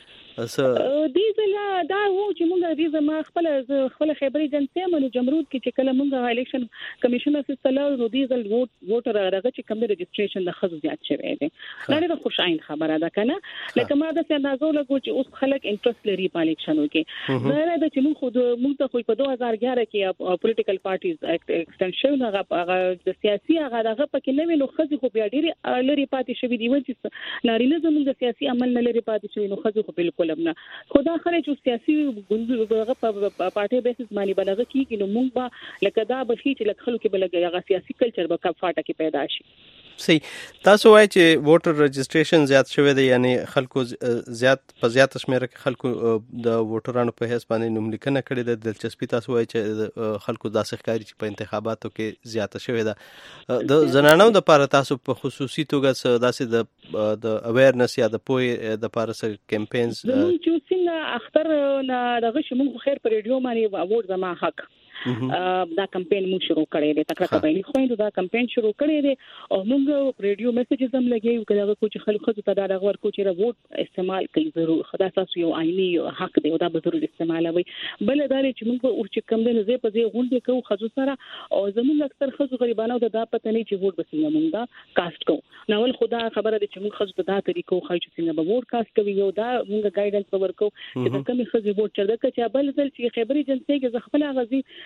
S10: دې ځله دا و چې موږ دې زما خپل خبري جنسي منو جمرود کې چې کله موږ الیکشن کمیشن اسستله نو دې ځل ووټر راغی چې کوم رجسټریشن د خزو زیات شوی دی دا ډېره خوشاین خبره ده کنه لکه ما د اندازو لګو چې اوس خلک انټرست لري په الیکشنو کې دا د چې موږ ته خو په 2011 کې پولیټیکل پارټیز ایکستنشن هغه د سیاسي هغه دغه پکې نه وینو خزو خو بیا ډېری لري پاتې شوی دی چې نارینه زموږ د سیاسي عمل نه لري پاتې شوی نو خزو خو بالکل خدا خره چې سیاسي ګوندونه په پارټي بیسس باندې بلغه کیږي نو موږ به لکه دا به چې لکه خلکو کې بلګي هغه سیاسي کلچر به فاټه کې پیدا شي.
S5: صحیح تاسو وایي چې ووټر رجسټریشن زیات شوی دی یعنی خلکو زیات شمیره کې خلکو د ووټرانو په حساب باندې نوم لیکنه کړې ده دلچسپي تاسو وایي چې خلکو داسې ښکاري چې په انتخاباتو کې زیات شوی ده د زنانو د لپاره تاسو په خصوصي توګه داسې د اویرنس یا د پوهې د لپاره څه کمپاینز
S10: چې څنګه اختر نه دغه شمو خیر پر ریډیو باندې ووټ زما حق دا کمپاین موږ شروع کړی دی تکړه قبایلی خويندو دا کمپاین شروع کړی دی او موږ ریډیو میسیجز هم لګیو کله چې خلکو ته دا ورکو چې ووټ استعمال کوي ضرور خدای تاسو یو آئینی حق دی او دا به ضرور استعمالوي بل دا چې موږ او چې کم دنه زی په زی غونډه کوو خزو سره او زموږ اکثر خزو غریبانو دا پته نه چې ووټ بسنګ موږ دا کاست کوو نو ول خدا خبره ده چې موږ خزو ته دا طریقو خای چې څنګه به ووټ کاست کوي یو دا موږ ګایډنس ورکو چې کومې خزو ووټ چرته چې بل ځل چې خبري جنسي کې خپل غزي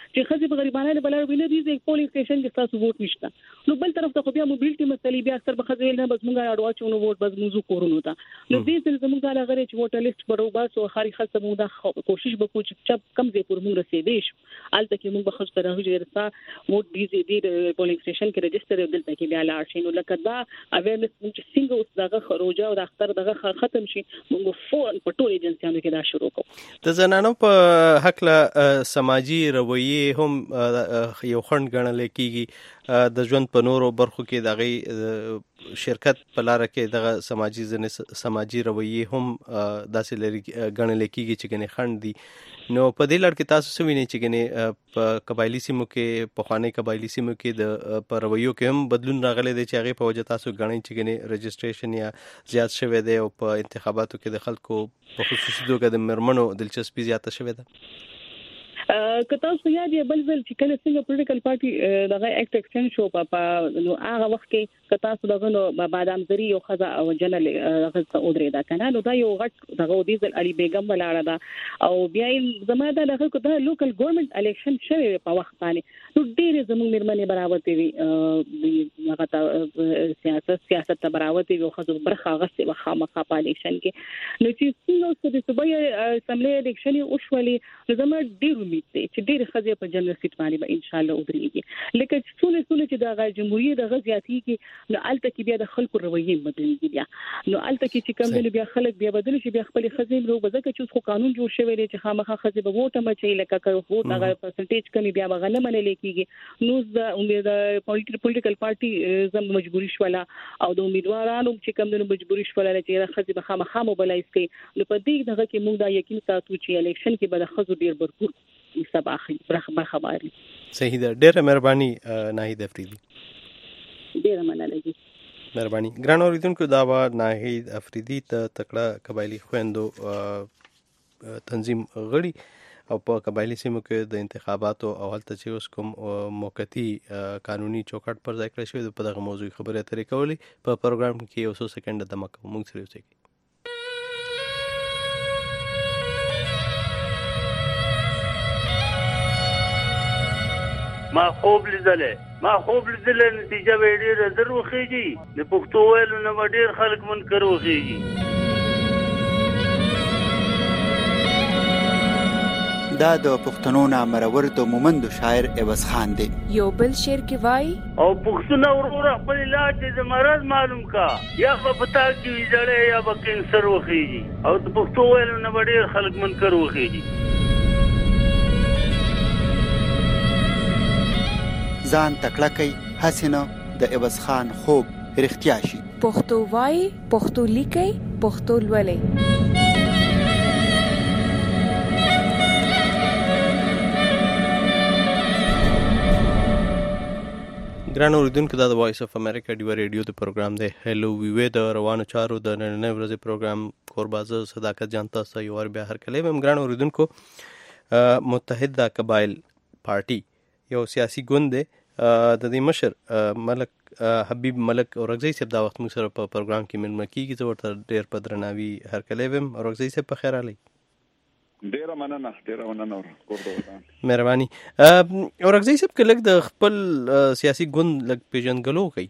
S10: چې خزي په غریبانه بلار ویني دي چې پولینګ سټیشن کې تاسو ووټ نشته نو بل طرف ته خو بیا موبیلټي مسلې بیا اکثر به خزي نه بس مونږه اړوا چونو ووټ بس موږ کورونو ته نو دې څه زموږ د لغړې چې ووټر لیست پرو باسو خاري خلک موږ د کوشش وکړو چې کم ځای پور موږ رسیدې شو الته کې موږ به خو سره هغه ووټ دي پولینګ سټیشن کې رجستر دلته کې بیا لاړ شي نو لکه دا اویرنس موږ څنګه اوس دغه خروجه او د اختر دغه ختم شي موږ فورن په ټول ایجنسیانو کې دا شروع کوو
S5: د زنانو په حق له سماجی رویه هم یو خند ګڼل کېږي د ژوند په نورو برخو کې دغه شرکت په لار کې دغه سماجی رویه هم داسې لري ګڼل کېږي چې ګنې خند دي نو په دې لړ کې تاسو څه وینئ چې ګنې په قبایلی سیمو کې په خوانی قبایلی سیمو کې د په رویو کې هم بدلون راغلی دی چې هغه په وجه تاسو غنئ چې ګنې رجسټریشن یا زیات شوی دی او په انتخاباتو کې د خلکو په خصوصي توګه د مرمنو دلچسپي زیاته شوې ده
S10: کته اوس یاد یې بل چې کله څنګه پولیټیکل پارټي دغه اکټ ایکسټنډ شو په نو هغه وخت کې کته اوس دغه نو بادام زری یو خزه او جنل هغه اودرې دا کنه نو دا یو غټ دغه دیزل علي بیگم ولاړه دا او بیا زموږ د خلکو د لوکل ګورنمنت الیکشن شوی په وخت باندې نو ډېر زموږ مرمنې براوتې وي هغه سیاست ته براوتې وي خو برخه غسه وخامخه په الیکشن کې نو چې څنګه د صوبایي اسمبلی الیکشن او شولې زموږ ډېر چې ډېر خزه په جنرال سیټ باندې به ان شاء الله ودرېږي لکه څونه چې د جمهوریت د غزياتي کې نو الته کې بیا د خلکو رویه بدلېږي بیا نو الته کې چې کوم بیا خلک بیا بدل شي بیا خپل خزه نو بځکه چې خو قانون جوړ شوی دی چې خامخا خزه به ووټ مچي لکه ووټ هغه پرسنټیج کمی بیا غنه منل کېږي نو د امید پولیټیکل پارټي زم مجبوري شولا او د امیدوارانو چې کوم د مجبوري شولا چې خزه به خامخا موبلایز کوي نو په دې دغه کې موږ دا یقین ساتو چې الیکشن کې به د خزو ډیر برپور سبا برخه واري
S5: صحیح ده ډیره مهرباني ناهید افریدي
S10: ډیره مننه
S5: مهرباني ګران اوریدونکو دا و ناهید افریدي ته تکړه قبایلی خويندو تنظیم غړي او په قبایلی سیمو کې د انتخاباتو او هلته چې اوس کوم موقتی قانوني چوکاټ پر ځای کړی شوی په دغه موضوع خبرې اترې کولې په پروګرام کې یو څو سکند د مکه مونږ سره اوسئ
S11: ما خوب لیدلې نتیجه به ډېره زر وخېږي د پښتو ویلو نه به ډېر خلک منکر وخېږي
S7: دا د پښتنو نامرور د مومند شاعر عوض خان دی
S9: یو بل شعر کې وای
S11: او پښتون ورور خپل علاج د مرض معلوم کا یا په پتا کې ویځړې یا به کینسر وخېږي او د پښتو ویلو نه به ډېر خلک منکر وخېږي
S7: ځان تکړه کوي حسینه د عوض خان خوب رښتیا شي
S9: پښتو وای پښتو لیکي پښتو لولي
S5: ګران اوریدونکو دا د وایس اف امریکا ډیو ریډیو د پروګرام دی هلو وی د روانو چارو د نننۍ ورځې پروګرام کوربازه صداقت جان تاسو یو ور بیا هر کله هم ګران اوریدونکو متحده قبایل پارټي یو سیاسي ګوند دی د دې مشر ملک حبیب ملک اورغزی صاحب دا وخت موږ سره په پروګرام کې ملمه کیږي زه ورته ډیر په درناوي هر کله ویم اورغزی صاحب په خیر علي
S12: ډیر مننه
S5: مهرباني اورغزی صاحب کله د خپل سیاسي ګوند لګ پیژنګلو کوي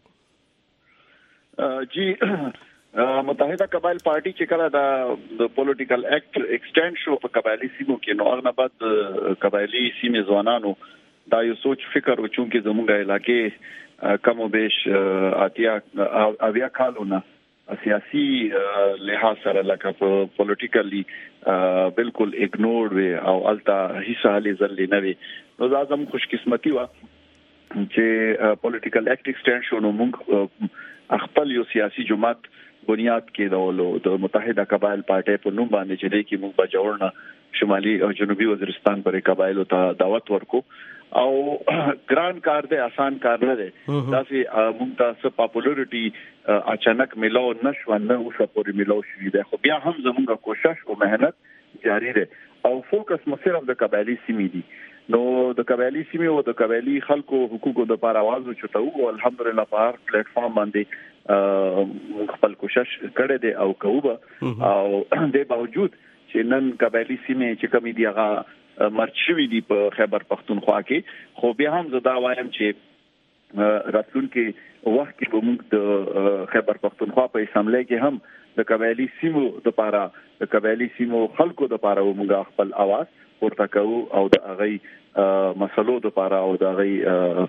S12: جی متحده قبایل پارټي چې کله د پولیټیکل اکټ ایکسټنډ شو په قبایلی سیمو کې نو هغه بعد قبایلی سیمې ځوانانو دا یو سوچ فکر و چونکې زموږه علاقې کم و بیش اویا کالونه سیاسي لحاظ سره لکه پولیټیکلی بالکل اګنورډ وي او التا هیڅ حالي ځلې نه وي نو دا زموږ خوش قسمتي و چې پولیټیکل اکټ ایکسټنډ شو نو موږ خپل یو سیاسي جماعت بنیاد کې د متحده قبایل پارټي په نوم باندې چې د کی موږ بجوړنه شمالي او جنوبي وزیرستان پر قبایلو ته دعوت ورکو او ګران کار دی آسان کار نه دی داسې موږ ته پاپولریټي اچانک ملو نشو نه اوسه پورې ملو شوی دی خو بیا هم زموږه کوشش او مهنت جاری دی او فوکس مو صرف د قبایلی سیمې دي نو د قبایلی سیمې او د قبایلی خلکو حقوقو د لپاره आवाज وچتو او الحمدلله په هر پلیټ فارم باندې خپل کوشش کړی دی او کوو او د باوجود چې نن قبایلی سیمې چې کمی دی هغه مرچوي دي په خیبر پختونخوا کې خو بیا هم زدا وایم چې راتلونکي وخت کې به موږ د خیبر پختونخوا په اسمبلی کې هم د قبایلی سیمو د پاره د قبایلی سیمو خلکو د پاره موږ خپل आवाज ورته کوو او د هغه مسلو د پاره او د هغه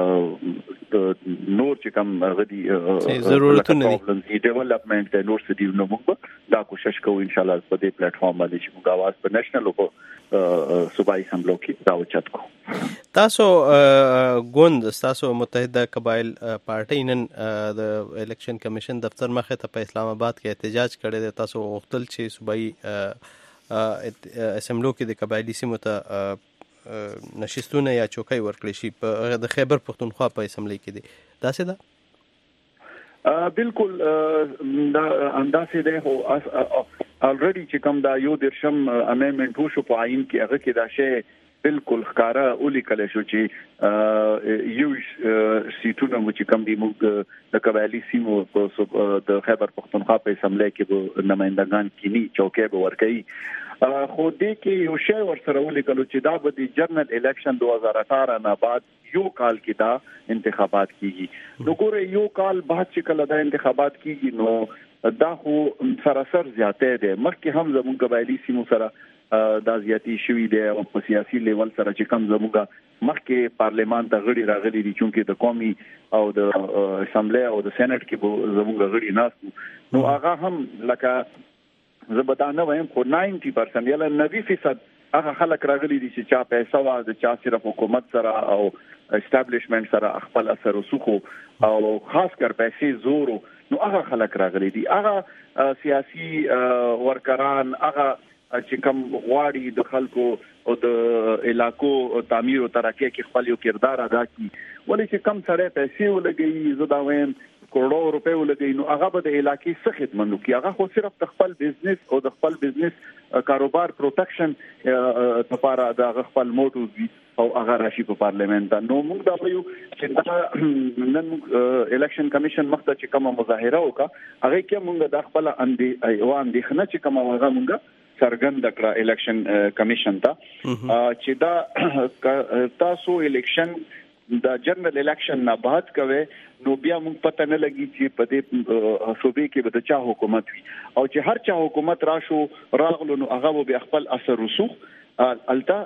S12: نور چې کوم غدي
S5: ضرورتونه
S12: دي ډیولپمنٹ د نور سدي نو موږ دا کوشش کوو ان شاء الله په دې پلیټ فارم باندې چې موږ आवाज په نېشنل او صوبایي اسمبلی کې راوچت کوو.
S5: تاسو ګوند تاسو متحده قبایل پارټي نن د الیکشن کمیشن دفتر مخه ته په اسلام آباد کې احتجاج کړی دی. تاسو غوښتل چې صوبایي اسمبلی کې د قبایلی سیمو ته نشستونه یا چوکۍ ورکړي شي په د خیبر پختونخوا په اسمبلی کې دي. دا څه ده؟
S12: بالکل دا انداسې ده هو الریډي چې کوم دا یو درشم امندمنت وشو په عین کې هغه کې دا شی بالکل ښکارا اولی کله شو چې یو سیټونه چې کوم دي موږ د قبایلی سیمو د خیبر پختونخوا په اسمبلی کې به نمائندگان کینی چوکۍ به ورکړي. خو دې کې یو شی ورسره ولیکلو چې دا به د جنرال الیکشن 2018 نه بعد یو کال کې دا انتخابات کیږي. نو ګوره یو کال بعد چې کله دا انتخابات کیږي نو دا خو سراسر زیاته ده. مخکې هم زموږ قبایلی سیمو سره دا زیاتی شوی دی او په سیاسي لیول سره چې کم زموږه مخکې پارلیمان ته غړي راغلي دي چې د قومي او د اسمبلی او د سېنات کې زموږه غړي ناس نو هغه هم لکه زبدانه وایم خو 90% یا 90% هغه خلک راغلي دي چې چا پیسې وا د چا صرف حکومت سره او اسټابلیشمنت سره خپل اثر وسخو او خاص کر پیسې زورو نو هغه خلک راغلي دي. هغه سیاسي ورکران هغه چې کوم غواړي د خلکو او د علاقو تعمیر او ترقی کې خپل یو کردار ادا کړي. ولې چې کم سره پیسې ولګي زدا وایم کروڑو روپے ولګي نو هغه به د علاقې څخه خدمت وکړي. هغه خو صرف د خپل بزنس او د خپل بزنس کاروبار پروټیکشن لپاره د خپل موټو وي او هغه راشي په پارلیمنت. نو موږ دا وایو چې دا نن الیکشن کمیشن مخته چې کومه مظاهره وکړه هغه کې موږ د خپل اندېښنه چې کومه هغه موږ سرګند کړه الیکشن کمیشن ته چې دا تاسو الیکشن د جنرال الیکشن نه بعد کوي نو بیا موږ پته نه لګي چې په دې صوبې کې به د چا حکومت وي او چې هر چا حکومت راشو راغلو نو هغه به خپل اثر رسوخ التا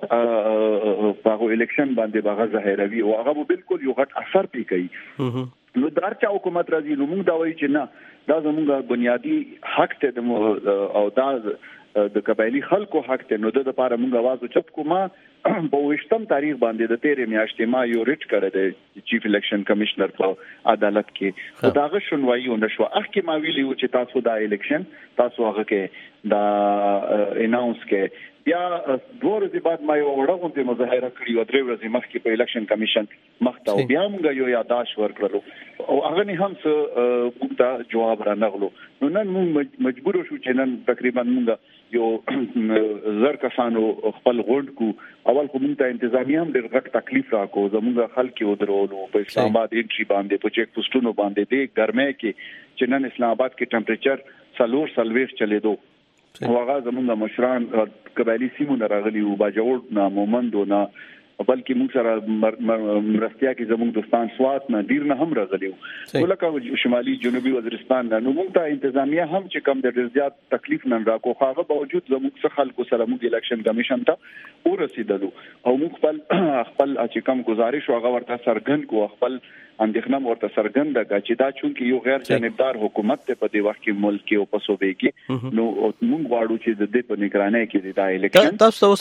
S12: په الیکشن باندې باغ ظاهروي او هغه بالکل یو غټ اثر پی کوي. نو د هر چا حکومت راځي نو موږ دا وایي چې نه دا زموږ بنیادی حق ته او دا د قبایلی خلکو حق ته نو د لپاره موږ आवाज اوچت کوما په 28 تاریخ باندې د 13 میاشتې ما یو ریټ کړی د چیف الیکشن کمشنر په عدالت کې دا غشنوایي نشو اخکې ما ویلیو چې تاسو دا الیکشن تاسو هغه کې دا اناونس کې بیا 2 ورځې بعد ما یو وړاندې مظاهره کړې و 3 ورځې مخکې په الیکشن کمیشن مخته او بیا موږ یو یاداش ورکړو او هغه نه هم څه ګوتا جواب را نغلو. نو نن موږ مجبور شو چې نن تقریبا موږ یو زر کسانو خپل غونډ کو اول خو موږ ته انتظامیه هم ډېر غټ تکلیف راکو زموږ خلک یو درولو په اسلام آباد انټری باندې په چیک پوسټونو باندې د ګرمه کې چې نن اسلام آباد کې ټمپریچر 40 چلیدو او هغه زموږ مشران قبایلی سیمو نه راغلي او باجوړ نه مومندو نه بلکې موږ سره مرستیا کې زموږ دوستان سوات نه ډیر نه هم راغلي ولکه شمالي جنوبي وزیرستان نه نو موږ ته انتظامیه هم چې کم د ډیر زیات تکلیف نن راکو هغه باوجود زموږ څخه خلکو سره موږ الیکشن کمیشن ته ورسېدلو او موږ خپل چې کم گزارش هغه ورته سرګن کو خپل اندېښنه ورته سرګند چې دا چونکی یو غیر جانبدار حکومت ته په دې وخت کې ملک او په صوبې کې نو موږ غواړو چې د دې په نگرانۍ کې دا الیکشن
S5: تاسو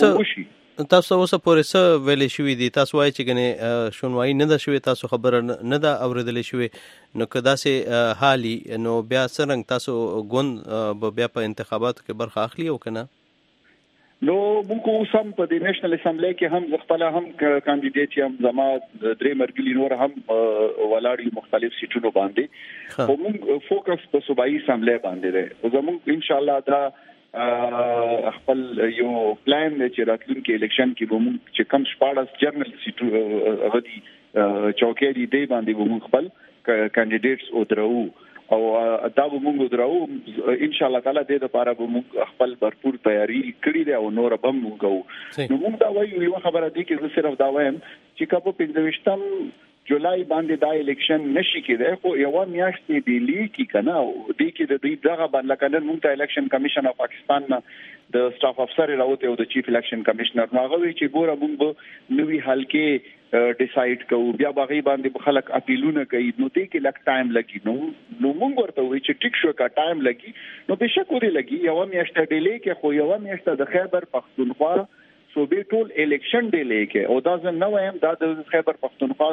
S5: اوسه پورې څه ویلې شوې دي تاسو وایي چې کنه شونوای نه ده شوې تاسو خبره نه ده اوریدلې شوې نو کدا سه حالي نو بیا څنګه تاسو ګوند بیا په انتخاباتو کې برخه اخلي او کنه
S12: نو موږ سم په د نېشنل اسمبلی کې هم خپل هم کاندیدټ یم زما درې مرګلي نور هم ولاړی مختلف سیټونو باندې او موږ فوکس په صوبایي اسمبلی باندې دی او زموږ ان شاء الله دا خپل یو پلان چې راتلونکي الیکشن کې به موږ چې کم 14 جنرال سیټو غدي چوکۍ دی باندې به موږ خپل کاندیدټس او درو او دا به موږ درو ان شاء الله تعالی د لپاره به موږ خپل भरपूर تیاری کړی دی او نور به موږ نو موږ دا وایو یو خبره دی چې صرف دا وایم چې کله په 15 جولای باندې دا الیکشن نشي کېدای خو یو میاشت دی لیکي کنه دی کې د دې دغه باندې کنه موږ ته الیکشن کمیشن اف پاکستان د سټاف افسر راوته او د چیف الیکشن کمشنر نو هغه وی چې ګوره موږ به نوې حلقې ډیسایډ کوو بیا باغی باندې خلک اپیلونه کوي نو دې کې لک ټایم لګي نو موږ ورته وی چې ټیک شو کا ټایم لګي نو بشک ورې لګي یو میاشت ډیلې کې خو یو میاشت د خیبر پختونخوا صوبې ټول الیکشن ډیلې کې او دا زه نو هم دا د خیبر پختونخوا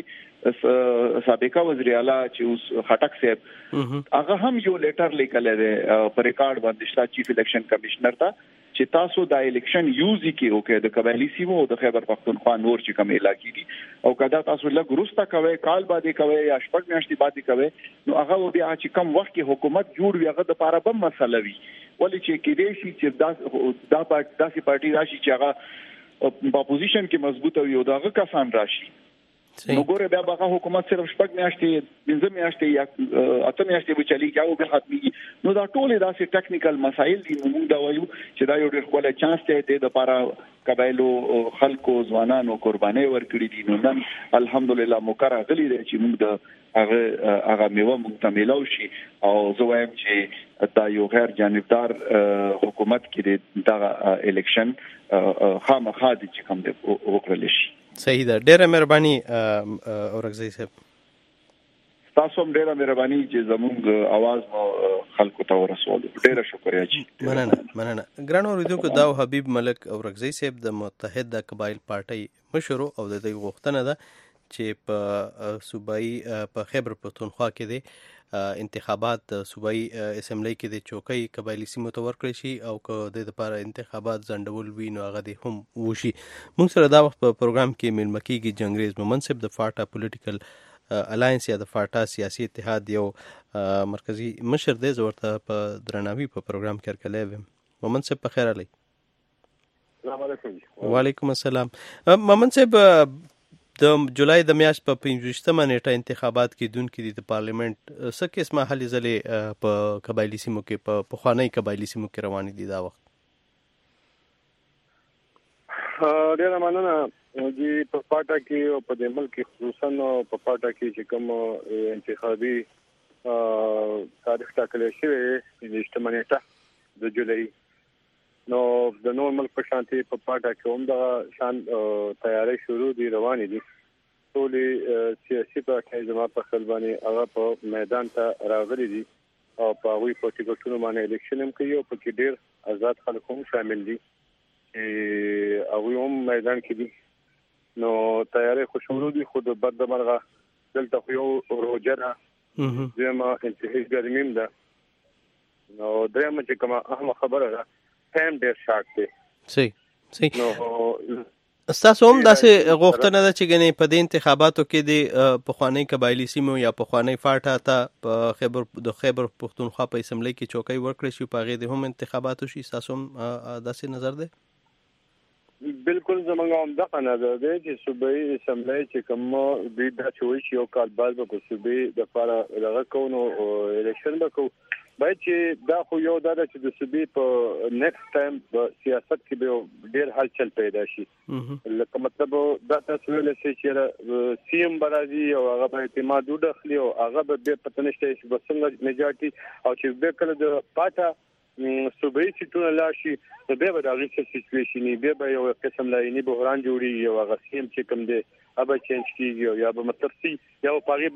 S12: صوبې سابقه وزیر اعلی چې اوس خټک صاحب هغه هم یو لیټر لیکل دی پر ریکارډ باندې شتا چیف الیکشن کمشنر ته چې تاسو دا الیکشن یوز کی اوکې د قبایلی سیمو او د خیبر پختونخوا نور چې کوم علاقې دي او کدا تاسو لږ ورسته کوي کال باندې کوي یا شپږ میاشتې باندې کوي نو هغه بیا چې کم وخت کې حکومت جوړ وي هغه د لپاره به مسله وي ولې چې کېدې شي چې دا پارټي راشي چې هغه په اپوزیشن کې مضبوطه وي او داغه کسان راشي نو ګوره بیا هغه حکومت صرف شپږ میاشتې 15 میاشتې یا اته میاشتې به چلی کاو به ختمي نو دا ټول داسې ټیکنیکل مسایل دي موږ دا وایو چې دا یو ډېر خپل چانس ته د لپاره قبایلو خلکو ځوانانو قرباني ورکړي دي نو نن الحمدلله مقرره غلي دي چې موږ د هغه میوه موږ ته ملو شي او زه وایم چې دا یو غیر جانبدار حکومت کې د الیکشن خامخا دي چې کوم د وکړل شي
S5: صحیح ده ډیره مهرباني اورغزی صاحب
S12: تاسو هم ډیره مهرباني چې زموږ आवाज مو خلکو ته ورسولو ډیره شکریا جی
S5: مننه ګران اوریدونکو دا حبیب ملک اورغزی صاحب د متحده قبایل پارټي مشر او د دې غوښتنه ده چې په صوبایي په خیبر پختونخوا کې دي انتخابات صوبایي اسمبلی کې د چوکۍ قبایلی سیمو ته ورکړي شي او که د لپاره انتخابات ځنډول وي نو هغه د هم وشي موږ سره دا وخت په پروګرام کې ملمه کیږي جنگریز منصب د فاټا پولیټیکل الاینس یا د فاټا سیاسي اتحاد یو مرکزی مشر دی ورته په درناوي په پروګرام کې ورکړی وم منصب په خیر علي
S13: السلام علیکم
S5: وعلیکم السلام منصب د جولای د میاشت په 15مه نیټه انتخابات کېدونکي دي د پارلیمنت څه قسمه هلې ځلې په قبایلی سیمو کې په پخوانۍ قبایلی سیمو کې روانې دي دا وخت
S13: ډېره مننه چې په پاټا کې او په دې ملک خصوصا په پاټا کې چې کوم انتخابي تاریخ ټاکل شوی د 18مه نیټه د جولای نو د نور ملک په شانتي په پاټا کې هم د شان تیاری شروع دي روانې دي ټول سیاسي پارټي جما په خلباني هغه په میدان ته راغلي دي او په وی په ټیکټونو باندې الیکشن هم کوي او په کې ډېر آزاد خلک هم شامل دي او هم میدان کې دي نو تیاری خو شروع دي خو د بد مرغه دلته یو روجره زما انتهایی ګرمیم ده نو درېمه چې کومه اهم خبره ده هم ډېر شارټ دی
S5: صحیح نو تاسو هم داسې غوښتنه ده چې غني په دې انتخاباتو کې د پخوانی قبایلی سیمو یا پخوانی فاټا ته په خیبر پختونخوا په اسمبلی کې چوکۍ ورکړي شي په غیر هم انتخاباتو شي تاسو هم داسې نظر ده
S13: بالکل زمونږ هم دغه نظر دی چې صوبایي اسمبلی چې کوم د چوي شي او کال بعد به صوبایي د لپاره لغه کوو الیکشن وکړو باید چې دا خو یو دا چې د صوبې په نیکسټ ټایم په سیاست کې به ډېر هلچل پیدا شي لکه مطلب دا تاسو ویل چې سیم برازي او هغه به اعتماد ودخلي او هغه به پته نشته چې بسنګ نجاتی او چې به کله د پاټا صوبایي سیټونه لاشي به به دا غي سچويشن به یو قسم لاینی بحران جوړي یو هغه سیم چې کوم دی ابا چینج کیږي یا به مطلب سي یا په هغه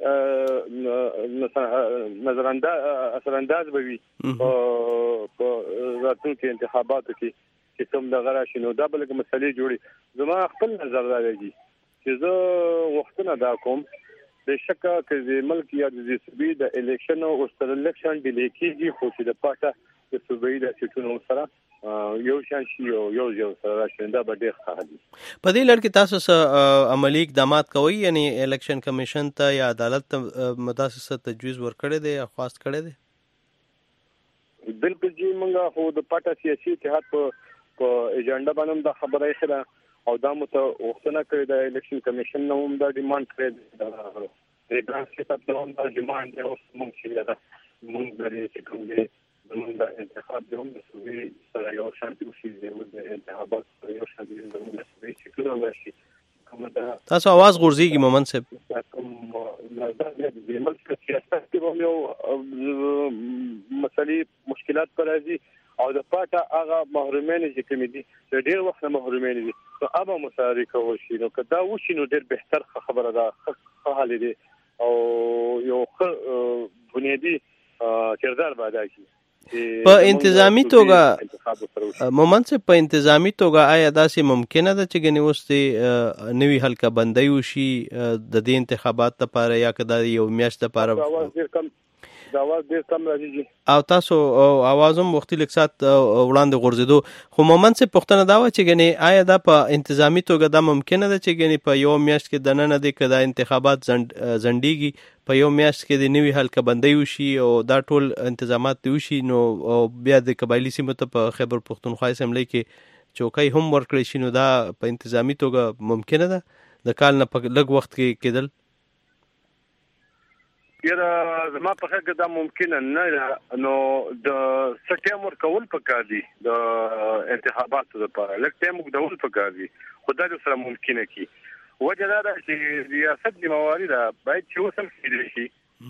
S13: باندې نظر انداز به وي په راتلونکي انتخاباتو کې چې کوم د غراشي نو دا بلکې مسلې جوړي زما خپل نظر راځي چې زه وختونه دا کوم بشکه چې ملک یا د صوبې د الیکشن او ستر الیکشن د لیکيږي خو چې د پاټا د صوبې د سیټونو سره یو شان شي یو سره راشي دا به ډېر ښه دي
S5: په دې لړ کې تاسو سره عملی اقدامات کوي یعنی الیکشن کمیشن ته یا عدالت ته مداسسه تجویز ورکړی دی یا خواست کړی دی
S13: بالکل جی موږ خو د پاټا سیاسي اتحاد په ایجنډا باندې دا خبره یې او دا مو ته وختونه کړی د الیکشن کمیشن نو هم دا ډیماند کړی دا څه تاسو د ډیماند او مونږ دا مونږ درې کوم دي زموږ د انتخاب د هم د سوي سره یو شانتي وشي د انتخابات سره یو شانتي زموږ د سوي چې کله راشي
S5: تاسو आवाज غورځيږي مومن صاحب
S13: د ملک سیاست کې هم یو مسلې مشکلات راځي او د پاټه هغه محرومین چې کوم دي ډېر وخت محرومین دي نو ابا مشارکه وشي نو کدا وشي نو ډېر بهتر خبره ده ښه حل دي او یو بنیادی کردار باید شي
S5: په انتظامی توګه مومن صاحب په انتظامی توګه آیا داسې ممکنه ده چې غني وستي نوی حلقه بندي وشي د دې انتخابات لپاره یا کدا یو میاشت لپاره
S13: دا आवाज ډیر کم راځي
S5: او تاسو आवाज هم وختي لکسات وړاندې غورځیدو خو مومن صاحب پښتنه دا و چې غني آیا دا په انتظامی توګه دا ممکنه ده چې غني په یو میاشت کې د نن د کدا انتخابات زندګي په یو میاشت کې د نوی حلقه بندي وشي او دا ټول تنظیمات دی وشي نو بیا د قبایلی سیمو ته په خیبر پختونخوا اسمبلی کې چوکۍ هم ورکړي شي نو دا په انتظامی توګه ممکنه ده د کال نه په لږ وخت کې کېدل
S13: یره زما په خګه دا ممکن نه نو د سپټمبر کول پکار دي د انتخاباتو لپاره لکه ټیم وګدول پکار دي خدای سره ممکن کی وجه دا چې ریاست د موارد باید چې وسم کېدل شي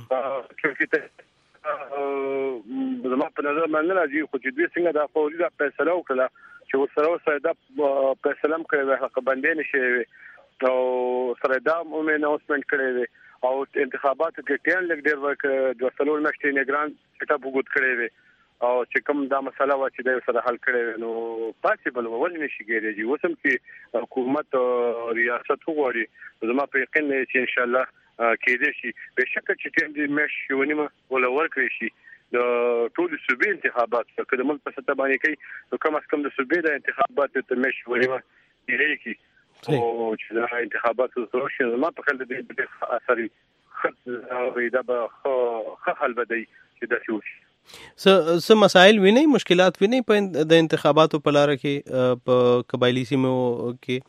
S13: چې زما په نظر باندې راځي خو چې دوی څنګه دا فوري دا فیصله وکړه چې وسره دا فیصله کړې حق باندې نشي او سره دا مومن اناونسمنت کړی او انتخاباتو کې ټین لګ ډیر ورک د وسلول مشتي نگران سټاپ وګت کړی او چې کوم دا مسله و چې د سره حل کړي نو پاسبل ول نشي کېږي وسم چې حکومت ریاست وغوړي زما په یقین چې ان شاء الله کېږي شي به شک چې ټیم دې مش ونیمه ولا ورکړي شي د ټول صوبې انتخابات چې د ملک په سطح باندې کوي نو کوم اس کوم د صوبې د انتخابات ته مش ونیمه کېږي او چې دا انتخابات سره شي ما په خل دې اثري خط دا به حل بدی چې دا شي
S5: څه مسائل ویني مشکلات ویني په د انتخاباتو په لار کې په قبایلی سیمو کې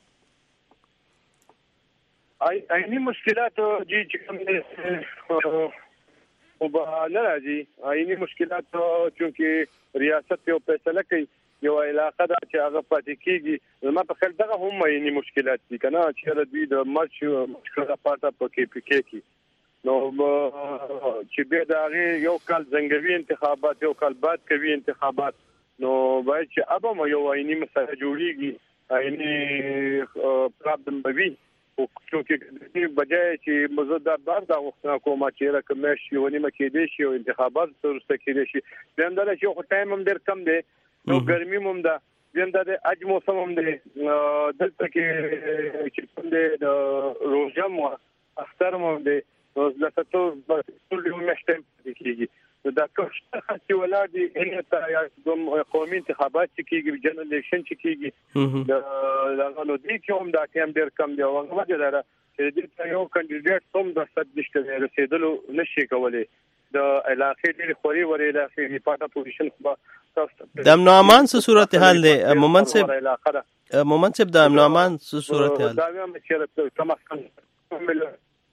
S13: عیني مشکلات چې کوم او به نه راځي عیني مشکلات چې ریاست یو فیصله کوي یو علاقه دا چې هغه پاتې کیږي ما په خل دغه هم عیني مشکلات دي کنه چې ردوی د مشکله پاته په کې پکې کی نو چې به دا یو کال زنګوي انتخابات یو کال بعد کوي انتخابات نو باید چې ابا مو یو عیني مسله جوړیږي عیني پرابلم به او چې بجای چې مزه بار دا وخت کومه چې راکمه شي ونی مکه دي شي او انتخابات سره کېدي شي زموږ چې خو ټایم هم ډیر کم دی نو ګرمي هم ده زموږ د اج موسم هم دی دلته کې چې کوم دی د روزه مو اختر مو دی نو زه ټول یو مشتم کېږي دا کومه چې ولادي ان ته یا کوم قومي انتخابات چې کېږي جنرال الیکشن چې کېږي دا نو دي چې هم دا ټیم ډیر کم دی او هغه دا چې د یو کاندیدټ هم د صد نشته رسیدلو نشي کولای د علاقې ډېر خوري ورې علاقې پاټه پوزیشن
S5: د امن او امان څه صورتحال دی مومن صاحب د امن او امان څه صورتحال
S13: دا هم چې کم از کم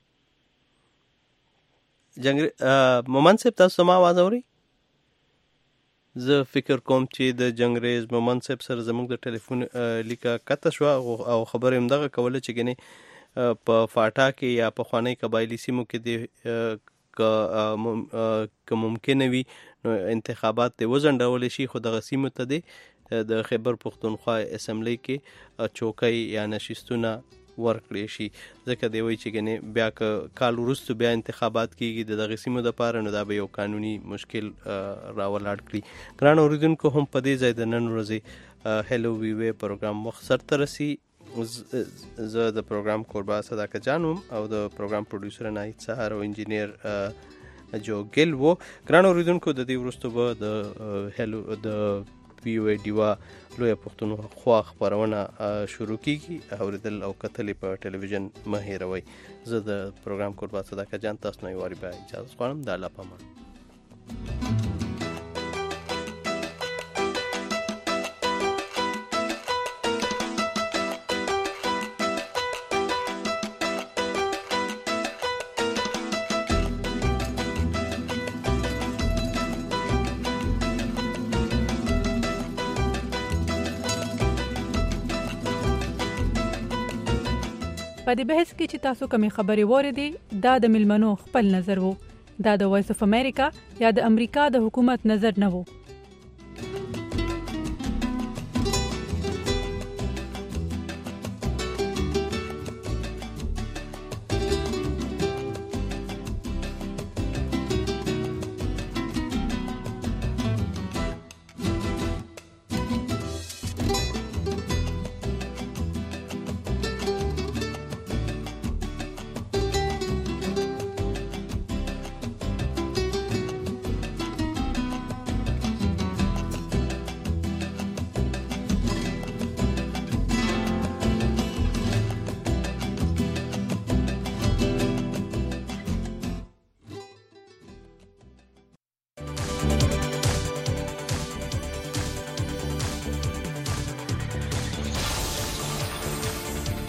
S5: مومن صاحب تاسو ما आवाज اوري زه فکر کوم چې د جنگریز مومن صاحب سره زموږ د ټلیفون لیکه کته شو او خبر هم دغه کوله چې غني په فاټا کې یا په خوانی قبایلی سیمو کې د که ممکن وي نو انتخابات ته وزندول شي خو د سیمو ته د خیبر پختونخوا اسمبلی کې چوکۍ یا نشستونه ورکړي شي ځکه دی وی چې غني بیا کال وروسته بیا انتخابات کیږي د غسیمو د پاره نو دا به یو قانوني مشکل راولاړ کړي ګران اوریدونکو هم په دې ځای د نن ورځې هلو وی وی پروګرام مختصر ترسي زه د پروګرام قربا صدقه جانم او د پروګرام پروډوسر نایت سهار او انجینیر جو ګل وو ګران اوریدونکو د دې ورستو به د هلو د وی وی دیوا لوی پښتونخوا خبرونه شروع کیږي اوریدل او کتل په ټلویزیون مه هیروي زه د پروګرام قربا صدقه جان تاسو نه واری به اجازه غواړم د الله پامان
S14: په دې بحث کې چې تاسو کومې خبرې واورېدې دا د ملمنو خپل نظر وو. دا د وایس اف امریکا یا د امریکا د حکومت نظر نه وو.